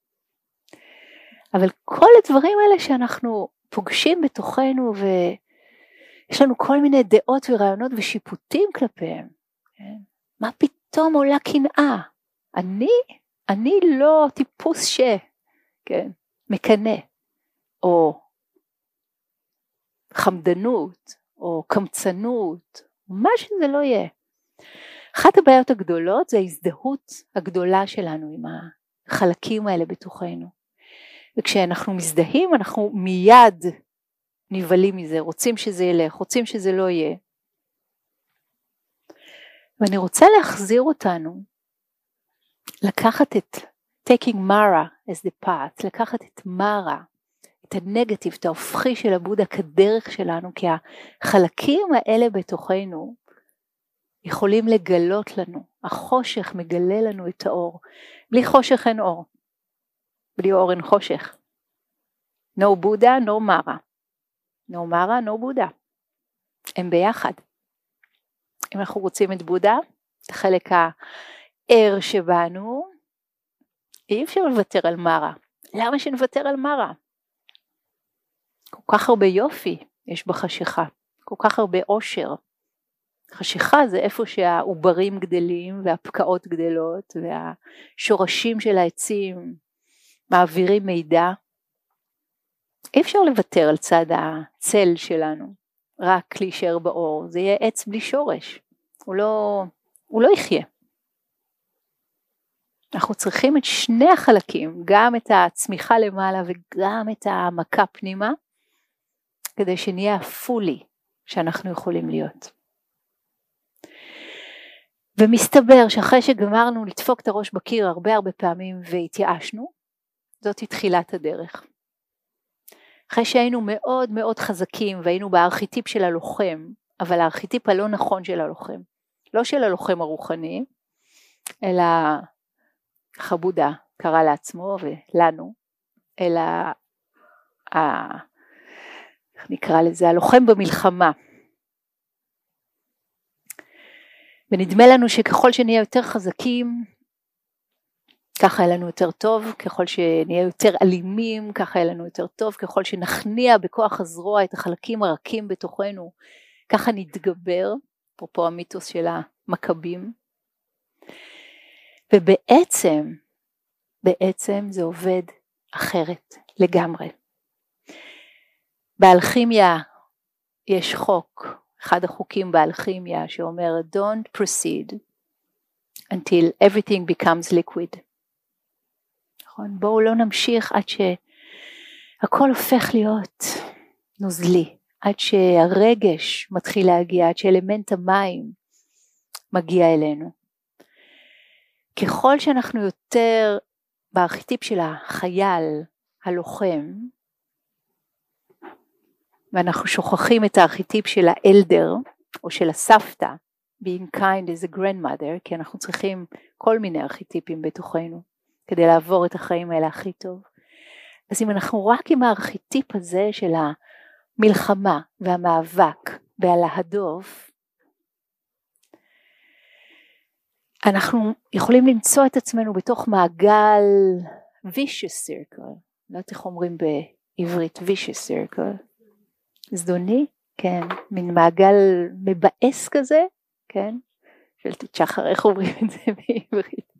אבל כל הדברים האלה שאנחנו פוגשים בתוכנו, ויש לנו כל מיני דעות ורעיונות ושיפוטים כלפיהם, כן? מה פתאום עולה קנאה? אני, אני לא טיפוס ש, כן, מקנה, או חמדנות, או קמצנות, מה שזה לא יהיה. אחת הבעיות הגדולות זה ההזדהות הגדולה שלנו עם החלקים האלה בתוכנו. וכשאנחנו מזדהים אנחנו מיד נבלים מזה, רוצים שזה ילך, רוצים שזה לא יהיה. ואני רוצה להחזיר אותנו, לקחת את taking Mara as the path, לקחת את Mara, את הנגטיב, את ההופכי של הבודה כדרך שלנו, כי החלקים האלה בתוכנו יכולים לגלות לנו, החושך מגלה לנו את האור, בלי חושך אין אור, בלי אור אין חושך, no Buddha, no Mara, no Mara, no Buddha, הם ביחד. אם אנחנו רוצים את בודה, את החלק הער שבנו, אי אפשר לוותר על מרה. למה שנוותר על מרה? כל כך הרבה יופי יש בחשיכה, כל כך הרבה אושר. חשיכה זה איפה שהעוברים גדלים והפקעות גדלות והשורשים של העצים מעבירים מידע. אי אפשר לוותר על צד הצל שלנו, רק להישאר באור. זה יהיה עץ בלי שורש, הוא לא, הוא לא יחיה. אנחנו צריכים את שני החלקים, גם את הצמיחה למעלה וגם את העמקה פנימה, כדי שנהיה הפולי שאנחנו יכולים להיות. ומסתבר שאחרי שגמרנו לדפוק את הראש בקיר הרבה הרבה פעמים והתייאשנו, זאת תחילת הדרך. אחרי שהיינו מאוד מאוד חזקים והיינו בארכיטיפ של הלוחם, אבל הארכיטיפ הלא נכון של הלוחם, לא של הלוחם הרוחני, אלא חבודה קרא לעצמו ולנו, אלא ה... איך נקרא לזה, הלוחם במלחמה. ונדמה לנו שככל שנהיה יותר חזקים, ככה יהיה לנו יותר טוב, ככל שנהיה יותר אלימים, ככה יהיה לנו יותר טוב, ככל שנכניע בכוח הזרוע את החלקים הרכים בתוכנו, ככה נתגבר, אפרופו המיתוס של המכבים. ובעצם, בעצם זה עובד אחרת לגמרי. באלכימיה יש חוק, אחד החוקים באלכימיה שאומר don't proceed until everything becomes liquid. נכון? בואו לא נמשיך עד שהכל הופך להיות נוזלי, עד שהרגש מתחיל להגיע, עד שאלמנט המים מגיע אלינו. ככל שאנחנו יותר בארכיטיפ של החייל הלוחם, ואנחנו שוכחים את הארכיטיפ של האלדר או של הסבתא, being kind as a grandmother, כי אנחנו צריכים כל מיני ארכיטיפים בתוכנו, כדי לעבור את החיים האלה הכי טוב. אז אם אנחנו רק עם הארכיטיפ הזה של המלחמה והמאבק והלהדוף, אנחנו יכולים למצוא את עצמנו בתוך מעגל vicious circle, לא יודעת איך אומרים בעברית vicious circle, זדוני, כן, מין מעגל מבאס כזה, כן, שאלתי את שחר איך אומרים את זה בעברית,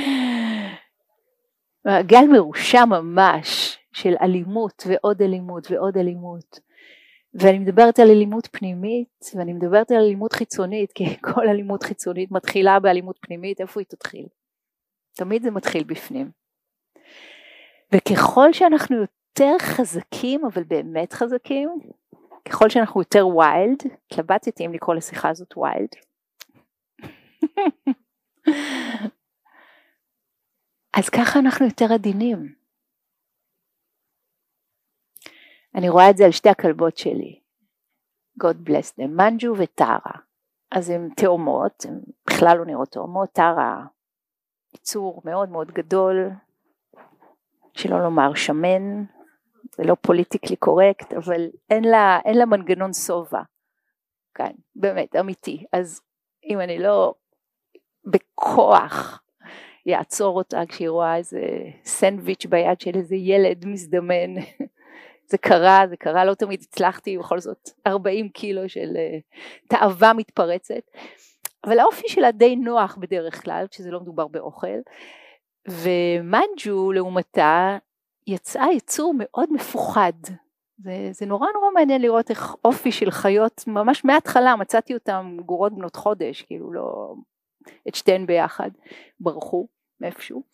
מעגל מרושע ממש של אלימות ועוד אלימות ועוד אלימות, ואני מדברת על אלימות פנימית ואני מדברת על אלימות חיצונית, כי כל אלימות חיצונית מתחילה באלימות פנימית. איפה היא תתחיל? תמיד זה מתחיל בפנים. וככל שאנחנו יותר חזקים, אבל באמת חזקים, ככל שאנחנו יותר ויילד, התלבטתי אם לקרוא לשיחה הזאת ויילד, אז ככה אנחנו יותר עדינים. אני רואה את זה על שתי הכלבות שלי, God bless them, מנג'ו וטרה. אז הן תאומות, הן בכלל לא נראות תאומות. טרה יצור מאוד מאוד גדול, שלא לומר שמן, זה לא פוליטיקלי קורקט, אבל אין לה, אין לה מנגנון סובה, כן, באמת, אמיתי. אז אם אני לא בכוח יעצור אותה כשהיא רואה איזה סנדוויץ' ביד של איזה ילד מזדמן, זה קרה, זה קרה, לא תמיד הצלחתי, בכל זאת ארבעים קילו של uh, תאווה מתפרצת, אבל האופי שלה די נוח בדרך כלל, כשזה לא מדובר באוכל, ומנג'ו לעומתה יצאה יצור מאוד מפוחד. זה, זה נורא נורא מעניין לראות איך אופי של חיות, ממש מההתחלה מצאתי אותם גורות בנות חודש, כאילו לא, את שתיהן ביחד, ברחו מאיפשהו.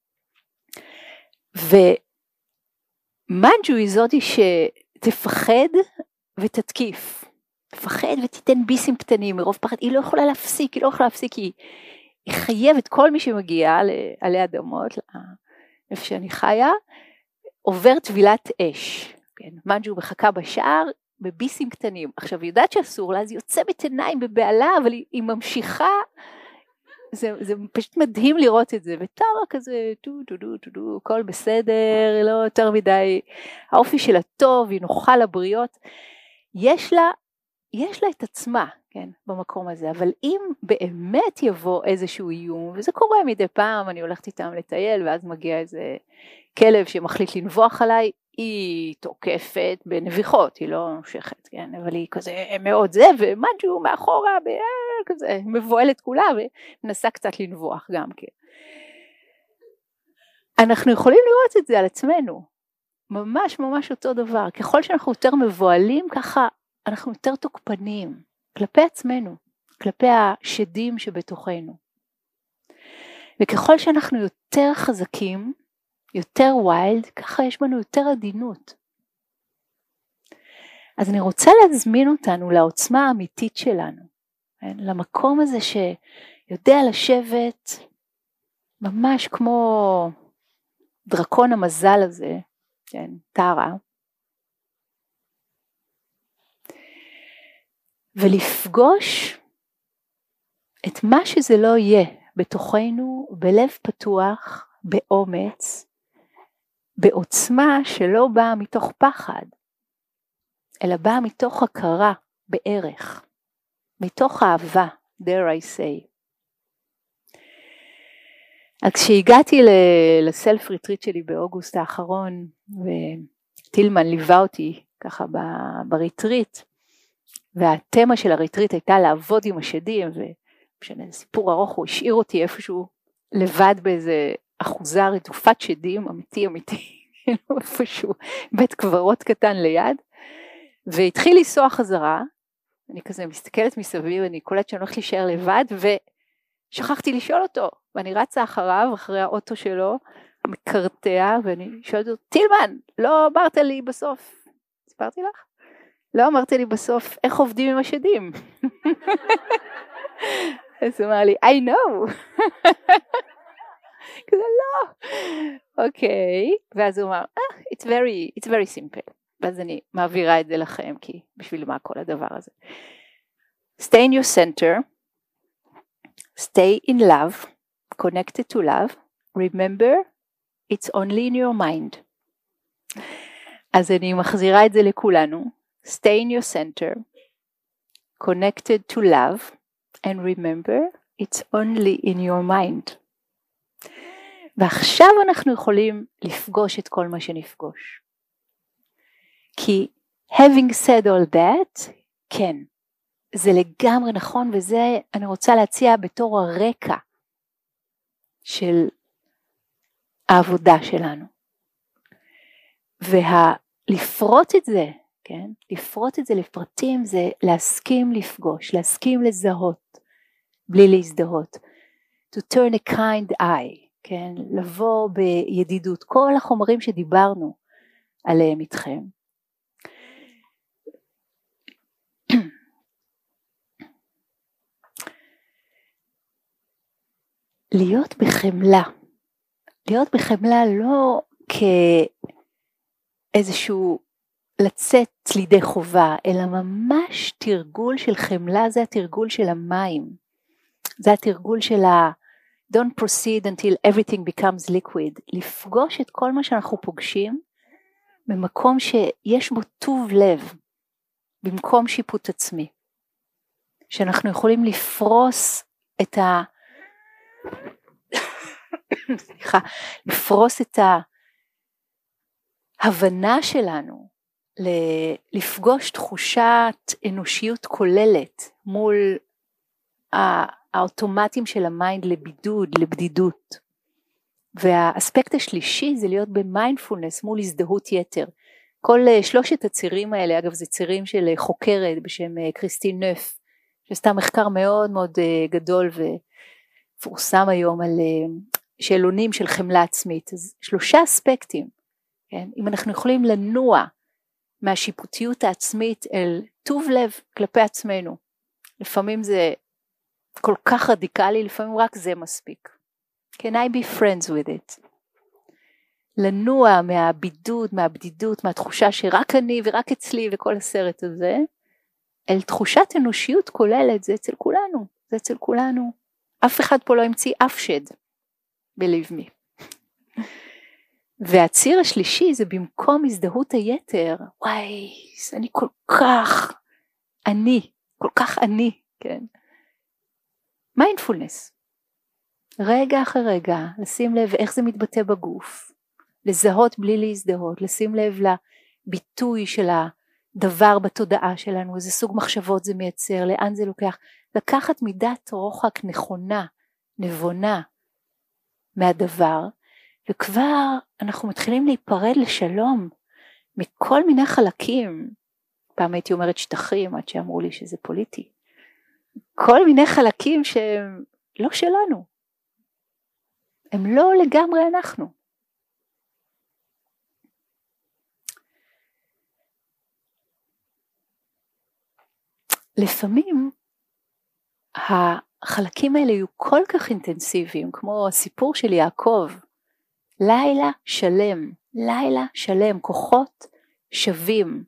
ומנג'ו היא זאתי שתפחד ותתקיף, תפחד ותיתן ביסים קטנים מרוב פחד, היא לא יכולה להפסיק, היא לא יכולה להפסיק, היא, היא חייבת כל מי שמגיע עלי אדמות, איפה שאני חיה, עובר טבילת אש. כן, מנג'ו מחכה בשער בביסים קטנים. עכשיו היא יודעת שאסור לה, אז היא יוצאת עיניים בבעלה, אבל היא, היא ממשיכה, זה, זה פשוט מדהים לראות את זה, וטרה כזה, דו דו דו דו דו, הכל בסדר, לא יותר מדי, האופי שלה טוב, היא נוחה לבריות, יש לה, יש לה את עצמה, כן, במקום הזה, אבל אם באמת יבוא איזשהו איום, וזה קורה מדי פעם, אני הולכת איתם לטייל, ואז מגיע איזה כלב שמחליט לנבוח עליי, היא תוקפת בנביחות, היא לא נושכת, כן, אבל היא כזה מאוד זה, ומנג'ו מאחורה, כזה, מבועלת כולה, ומנסה קצת לנבוח גם כן. אנחנו יכולים לראות את זה על עצמנו, ממש ממש אותו דבר, ככל שאנחנו יותר מבועלים, ככה אנחנו יותר תוקפנים, כלפי עצמנו, כלפי השדים שבתוכנו. וככל שאנחנו יותר חזקים, יותר ויילד, ככה יש בנו יותר עדינות. אז אני רוצה להזמין אותנו לעוצמה האמיתית שלנו, כן? למקום הזה שיודע לשבת, ממש כמו דרקון המזל הזה, כן, טרה, ולפגוש את מה שזה לא יהיה בתוכנו, בלב פתוח, באומץ, בעוצמה שלא באה מתוך פחד, אלא באה מתוך הכרה בערך, מתוך אהבה, dare I say. אז כשהגעתי לסלף ריטריט שלי באוגוסט האחרון, וטילמן ליווה אותי ככה בריטריט, והתמה של הריטריט הייתה לעבוד עם השדים, ומשנה, סיפור ארוך, הוא השאיר אותי איפשהו לבד באיזה אחוזה רדופת שדים, אמיתי אמיתי, איפשהו בית קברות קטן ליד, והתחיל לנסוע חזרה, אני כזה מסתכלת מסביב, אני קולט שאני הולכת להישאר לבד, ושכחתי לשאול אותו, ואני רצה אחריו, אחרי האוטו שלו, מקרטע, ואני שואלת אותו, טילמן, לא אמרת לי בסוף, סיפרתי לך? לא אמרת לי בסוף, איך עובדים עם השדים? אז הוא אמר לי, I know. כזה לא. אוקיי, ואז הוא אמר, ah, it's very, it's very simple. ואז אני מעבירה את זה לכם, כי בשביל מה כל הדבר הזה. Stay in your center, stay in love, connected to love, remember it's only in your mind. אז אני מחזירה את זה לכולנו, stay in your center, connected to love, and remember it's only in your mind. ועכשיו אנחנו יכולים לפגוש את כל מה שנפגוש. כי having said all that, כן, זה לגמרי נכון, וזה אני רוצה להציע בתור הרקע של העבודה שלנו. ולפרוט את זה, כן? לפרוט את זה לפרטים זה להסכים לפגוש, להסכים לזהות, בלי להזדהות. To turn a kind eye, כן? לבוא בידידות, כל החומרים שדיברנו עליהם איתכם. להיות בחמלה, להיות בחמלה לא כאיזשהו לצאת לידי חובה, אלא ממש תרגול של חמלה, זה התרגול של המים, זה התרגול של ה- don't proceed until everything becomes liquid, לפגוש את כל מה שאנחנו פוגשים, במקום שיש בו טוב לב, במקום שיפוט עצמי, שאנחנו יכולים לפרוס את ה... סליחה, לפרוס את ההבנה שלנו, לפגוש תחושת אנושיות כוללת מול האוטומטים של המיינד לבידוד, לבדידות. והאספקט השלישי זה להיות במיינדפולנס מול הזדהות יתר. כל שלושת הצירים האלה, אגב זה צירים של חוקרת בשם קריסטין נף, שעשתה מחקר מאוד מאוד גדול ופורסם היום על שאלונים של חמלה עצמית. אז שלושה אספקטים, כן? אם אנחנו יכולים לנוע מהשיפוטיות העצמית אל טוב לב כלפי עצמנו, לפעמים זה כל כך רדיקלי, לפעמים רק זה מספיק. Can I be friends with it? לנוע מהבידוד, מהבדידות, מהתחושה שרק אני ורק אצלי וכל הסרט הזה, אל תחושת אנושיות כוללת, זה אצל כולנו, זה אצל כולנו. אף אחד פה לא המציא אף שד, believe me. והציר השלישי זה במקום הזדהות היתר, וואי, אני כל כך אני, כל כך אני, כן. מיינדפולנס. רגע אחרי רגע, לשים לב איך זה מתבטא בגוף, לזהות בלי להזדהות, לשים לב לביטוי של הדבר בתודעה שלנו, איזה סוג מחשבות זה מייצר, לאן זה לוקח, לקחת מידת רוחק נכונה, נבונה מהדבר, וכבר אנחנו מתחילים להיפרד לשלום מכל מיני חלקים, פעם הייתי אומרת שטחים עד שאמרו לי שזה פוליטי, כל מיני חלקים שהם לא שלנו, הם לא לגמרי אנחנו. לפעמים החלקים האלה יהיו כל כך אינטנסיביים, כמו הסיפור של יעקב, לילה שלם, לילה שלם, כוחות שווים,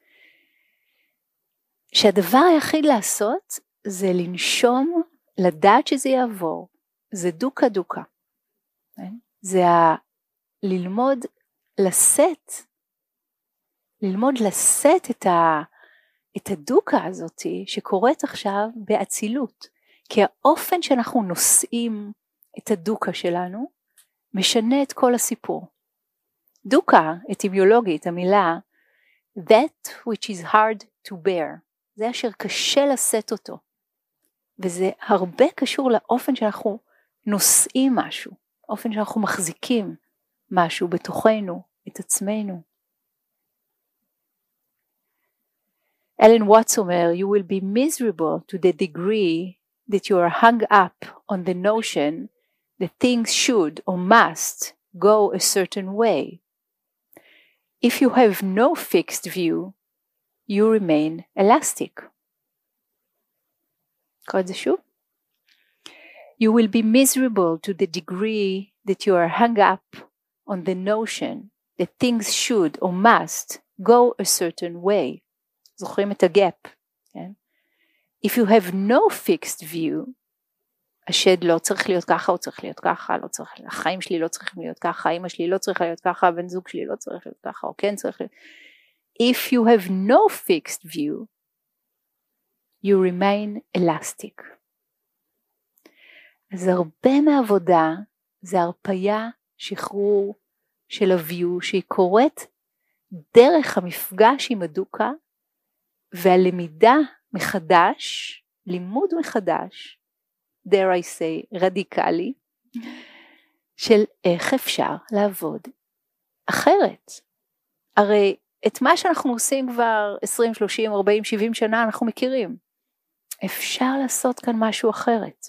שהדבר היחיד לעשות זה לנשום, לדעת שזה יעבור, זה דוקה דוקה, זה ה... ללמוד לשאת, ללמוד לשאת את, ה... את הדוקה הזאת שקורית עכשיו באצילות, כי האופן שאנחנו נושאים את הדוקה שלנו, משנה את כל הסיפור. דוקה, אטימיולוגית, המילה, that which is hard to bear, זה אשר קשה לשאת אותו, וזה הרבה קשור לאופן שאנחנו נושאים משהו, אופן שאנחנו מחזיקים משהו בתוכנו, את עצמנו. אלן וואטס אומר, you will be miserable to the degree that you are hung up on the notion that things should or must go a certain way. If you have no fixed view, you remain elastic. קרא את זה שוב. You will be miserable to the degree that you are hung up on the notion that things should or must go a certain way. זוכרים את הגאפ, כן? If you have no fixed view, השד לא צריך להיות ככה, הוא צריך להיות ככה, לא צריך, החיים שלי לא צריכים להיות ככה, אמא שלי לא צריכה להיות ככה, הבן זוג שלי לא צריך להיות ככה, או כן צריך להיות. If you have no fixed view, you remain elastic. אז הרבה מהעבודה זה הרפיה, שחרור של ה-view, שהיא קורית דרך המפגש עם הדוקה, והלמידה מחדש, לימוד מחדש, dare I say, רדיקלי, של איך אפשר לעבוד אחרת. הרי את מה שאנחנו עושים כבר עשרים, שלושים, ארבעים, שבעים שנה אנחנו מכירים. אפשר לעשות כאן משהו אחרת.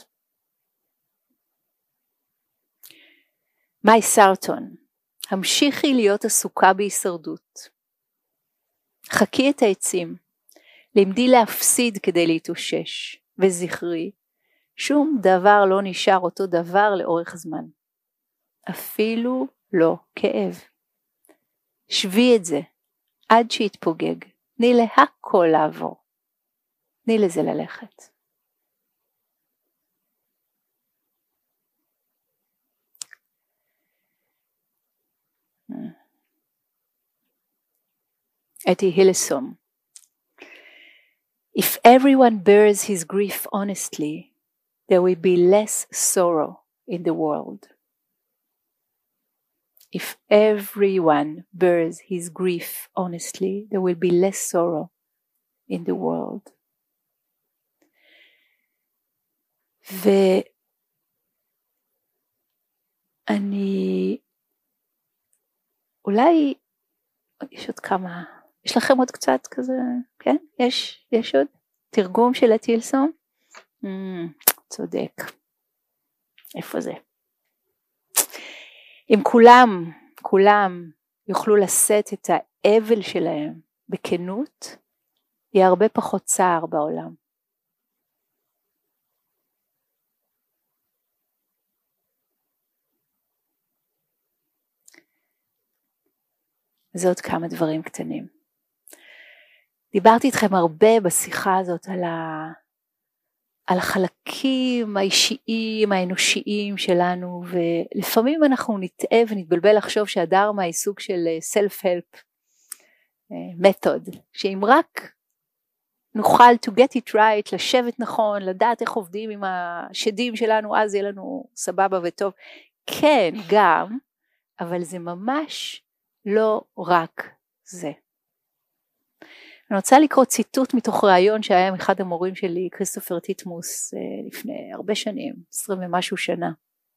מאי סרטון, המשיכי להיות עסוקה בהישרדות. חכי את העצים, למדי להפסיד כדי להתאושש, וזכרי, שום דבר לא נשאר אותו דבר לאורך זמן. אפילו לא כאב. שבי את זה, עד שיתפוגג, תני להכל לעבור. תני לזה ללכת. אתי הילסום. If everyone bears his grief honestly, there will be less sorrow in the world. If everyone bears his grief honestly, there will be less sorrow in the world. ואני, אולי, יש עוד כמה, יש לכם עוד קצת כזה, כן? יש, יש עוד תרגום של אתי הילסום? Mm, צודק. איפה זה? אם כולם, כולם יוכלו לשאת את האבל שלהם בכנות, יהיה הרבה פחות צער בעולם. זה עוד כמה דברים קטנים. דיברתי איתכם הרבה בשיחה הזאת על, ה... על החלקים האישיים, האנושיים שלנו, ולפעמים אנחנו נטעה ונתבלבל לחשוב שהדרמה היא סוג של self-help method, שאם רק נוכל to get it right, לשבת נכון, לדעת איך עובדים עם השדים שלנו, אז יהיה לנו סבבה וטוב. כן, גם, אבל זה ממש לא רק זה. אני רוצה לקרוא ציטוט מתוך ראיון שהיה עם אחד המורים שלי, כריסטופר טיטמוס, לפני הרבה שנים, עשרים ומשהו שנה.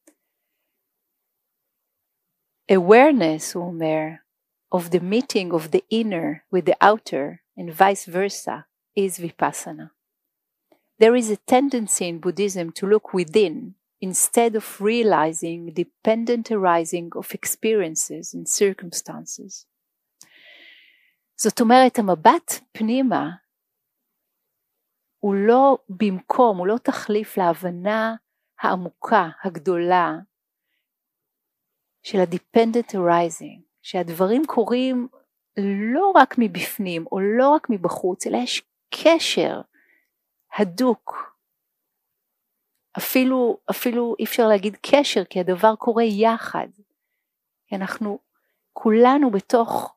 Awareness, הוא אומר, of the meeting of the inner with the outer and vice versa is vipassana. There is a tendency in Buddhism to look within instead of realizing dependent arising of experiences and circumstances. זאת אומרת, המבט פנימה הוא לא במקום, הוא לא תחליף להבנה העמוקה, הגדולה של ה-dependent arising, שהדברים קורים לא רק מבפנים או לא רק מבחוץ, אלא יש קשר הדוק. אפילו, אפילו אי אפשר להגיד קשר, כי הדבר קורה יחד. כי אנחנו כולנו בתוך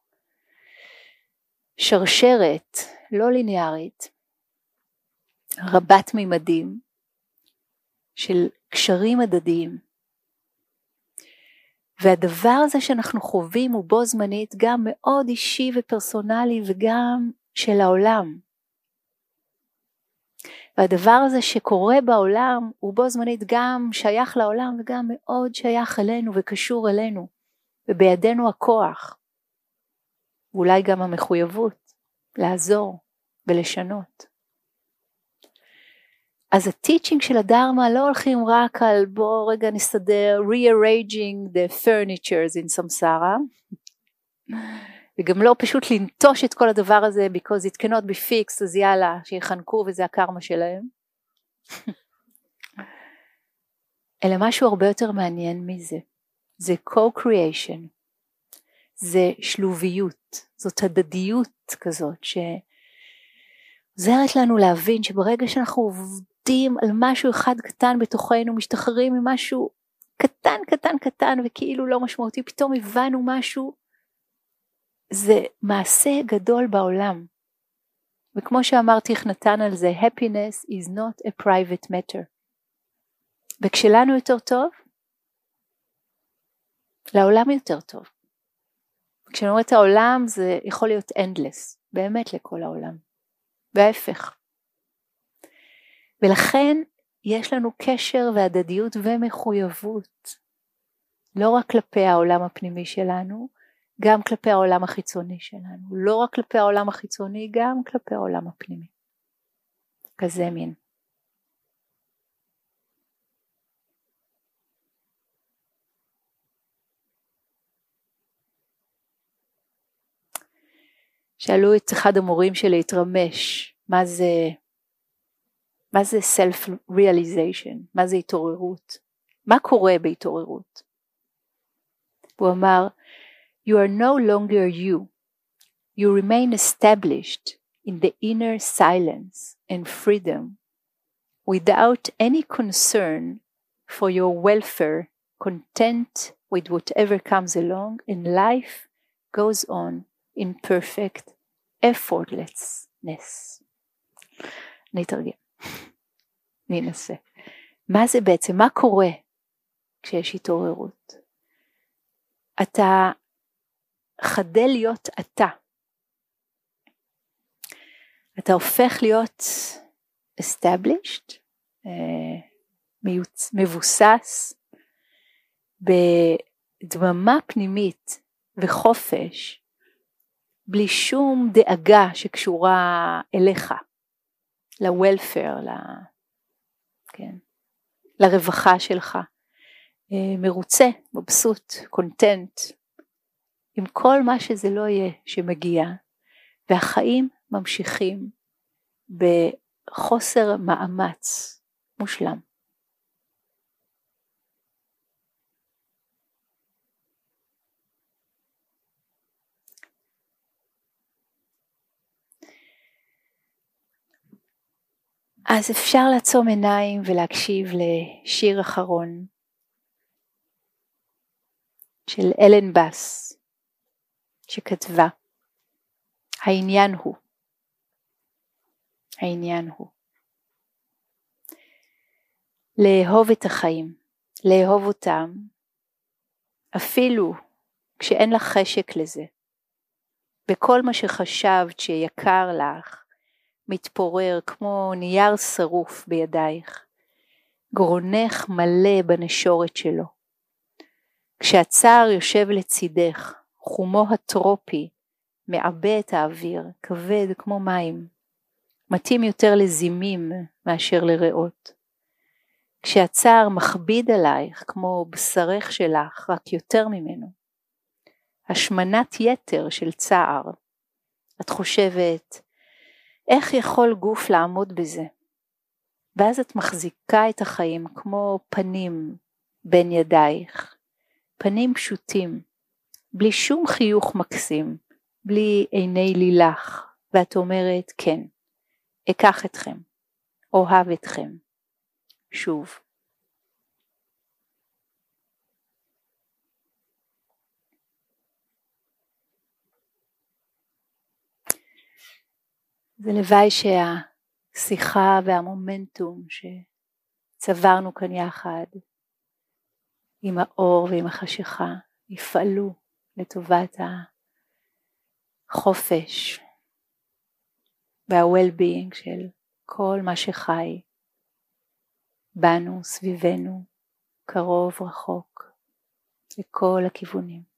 שרשרת לא ליניארית, רבת מימדים, של קשרים הדדיים. והדבר הזה שאנחנו חווים הוא בו זמנית גם מאוד אישי ופרסונלי וגם של העולם. והדבר הזה שקורה בעולם הוא בו זמנית גם שייך לעולם וגם מאוד שייך אלינו וקשור אלינו. ובידינו הכוח. ואולי גם המחויבות לעזור ולשנות. אז הטיצ'ינג של הדרמה לא הולכים רק על בוא רגע נסתדר rearranging the furnitures in samsara, וגם לא פשוט לנטוש את כל הדבר הזה because it cannot be fixed, אז יאללה שיחנקו וזה הקרמה שלהם, אלא משהו הרבה יותר מעניין מזה, זה co-creation, זה שלוביות, זאת הדדיות כזאת שעוזרת לנו להבין שברגע שאנחנו עובדים עובדים על משהו אחד קטן בתוכנו, משתחררים ממשהו קטן קטן קטן וכאילו לא משמעותי, פתאום הבנו משהו, זה מעשה גדול בעולם. וכמו שאמרתי נתן על זה, happiness is not a private matter. וכשלנו יותר טוב, לעולם יותר טוב. כשאני אומרת העולם זה יכול להיות endless, באמת לכל העולם. וההפך. ולכן יש לנו קשר והדדיות ומחויבות, לא רק כלפי העולם הפנימי שלנו, גם כלפי העולם החיצוני שלנו. לא רק כלפי העולם החיצוני, גם כלפי העולם הפנימי. כזה מין. שאלו את אחד המורים שלי להתרמש, מה זה, מה זה self-realization, מה זה התעוררות, מה קורה בהתעוררות. הוא אמר, you are no longer you, you remain established in the inner silence and freedom, without any concern for your welfare, content with whatever comes along, and life goes on in perfect effortlessness. אני אתרגם. אני אנסה. מה זה בעצם? מה קורה כשיש התעוררות? אתה חדל להיות אתה. אתה הופך להיות established, מבוסס, בדממה פנימית וחופש, בלי שום דאגה שקשורה אליך, ל-welfare, ל... כן, לרווחה שלך, מרוצה, מבסוט, קונטנט, עם כל מה שזה לא יהיה שמגיע, והחיים ממשיכים בחוסר מאמץ מושלם. אז אפשר לעצום עיניים ולהקשיב לשיר אחרון של אלן בס שכתבה, העניין הוא, העניין הוא, לאהוב את החיים, לאהוב אותם, אפילו כשאין לך חשק לזה, וכל מה שחשבת שיקר לך, מתפורר כמו נייר שרוף בידייך, גרונך מלא בנשורת שלו. כשהצער יושב לצידך, חומו הטרופי מעבה את האוויר, כבד כמו מים, מתאים יותר לזימים מאשר לריאות. כשהצער מכביד עלייך כמו בשרך שלך, רק יותר ממנו. השמנת יתר של צער. את חושבת, איך יכול גוף לעמוד בזה? ואז את מחזיקה את החיים כמו פנים בין ידייך, פנים פשוטים, בלי שום חיוך מקסים, בלי עיני לילך, ואת אומרת כן, אקח אתכם, אוהב אתכם, שוב. זה לוואי שהשיחה והמומנטום שצברנו כאן יחד עם האור ועם החשיכה יפעלו לטובת החופש וה-well-being של כל מה שחי בנו, סביבנו, קרוב, רחוק, לכל הכיוונים.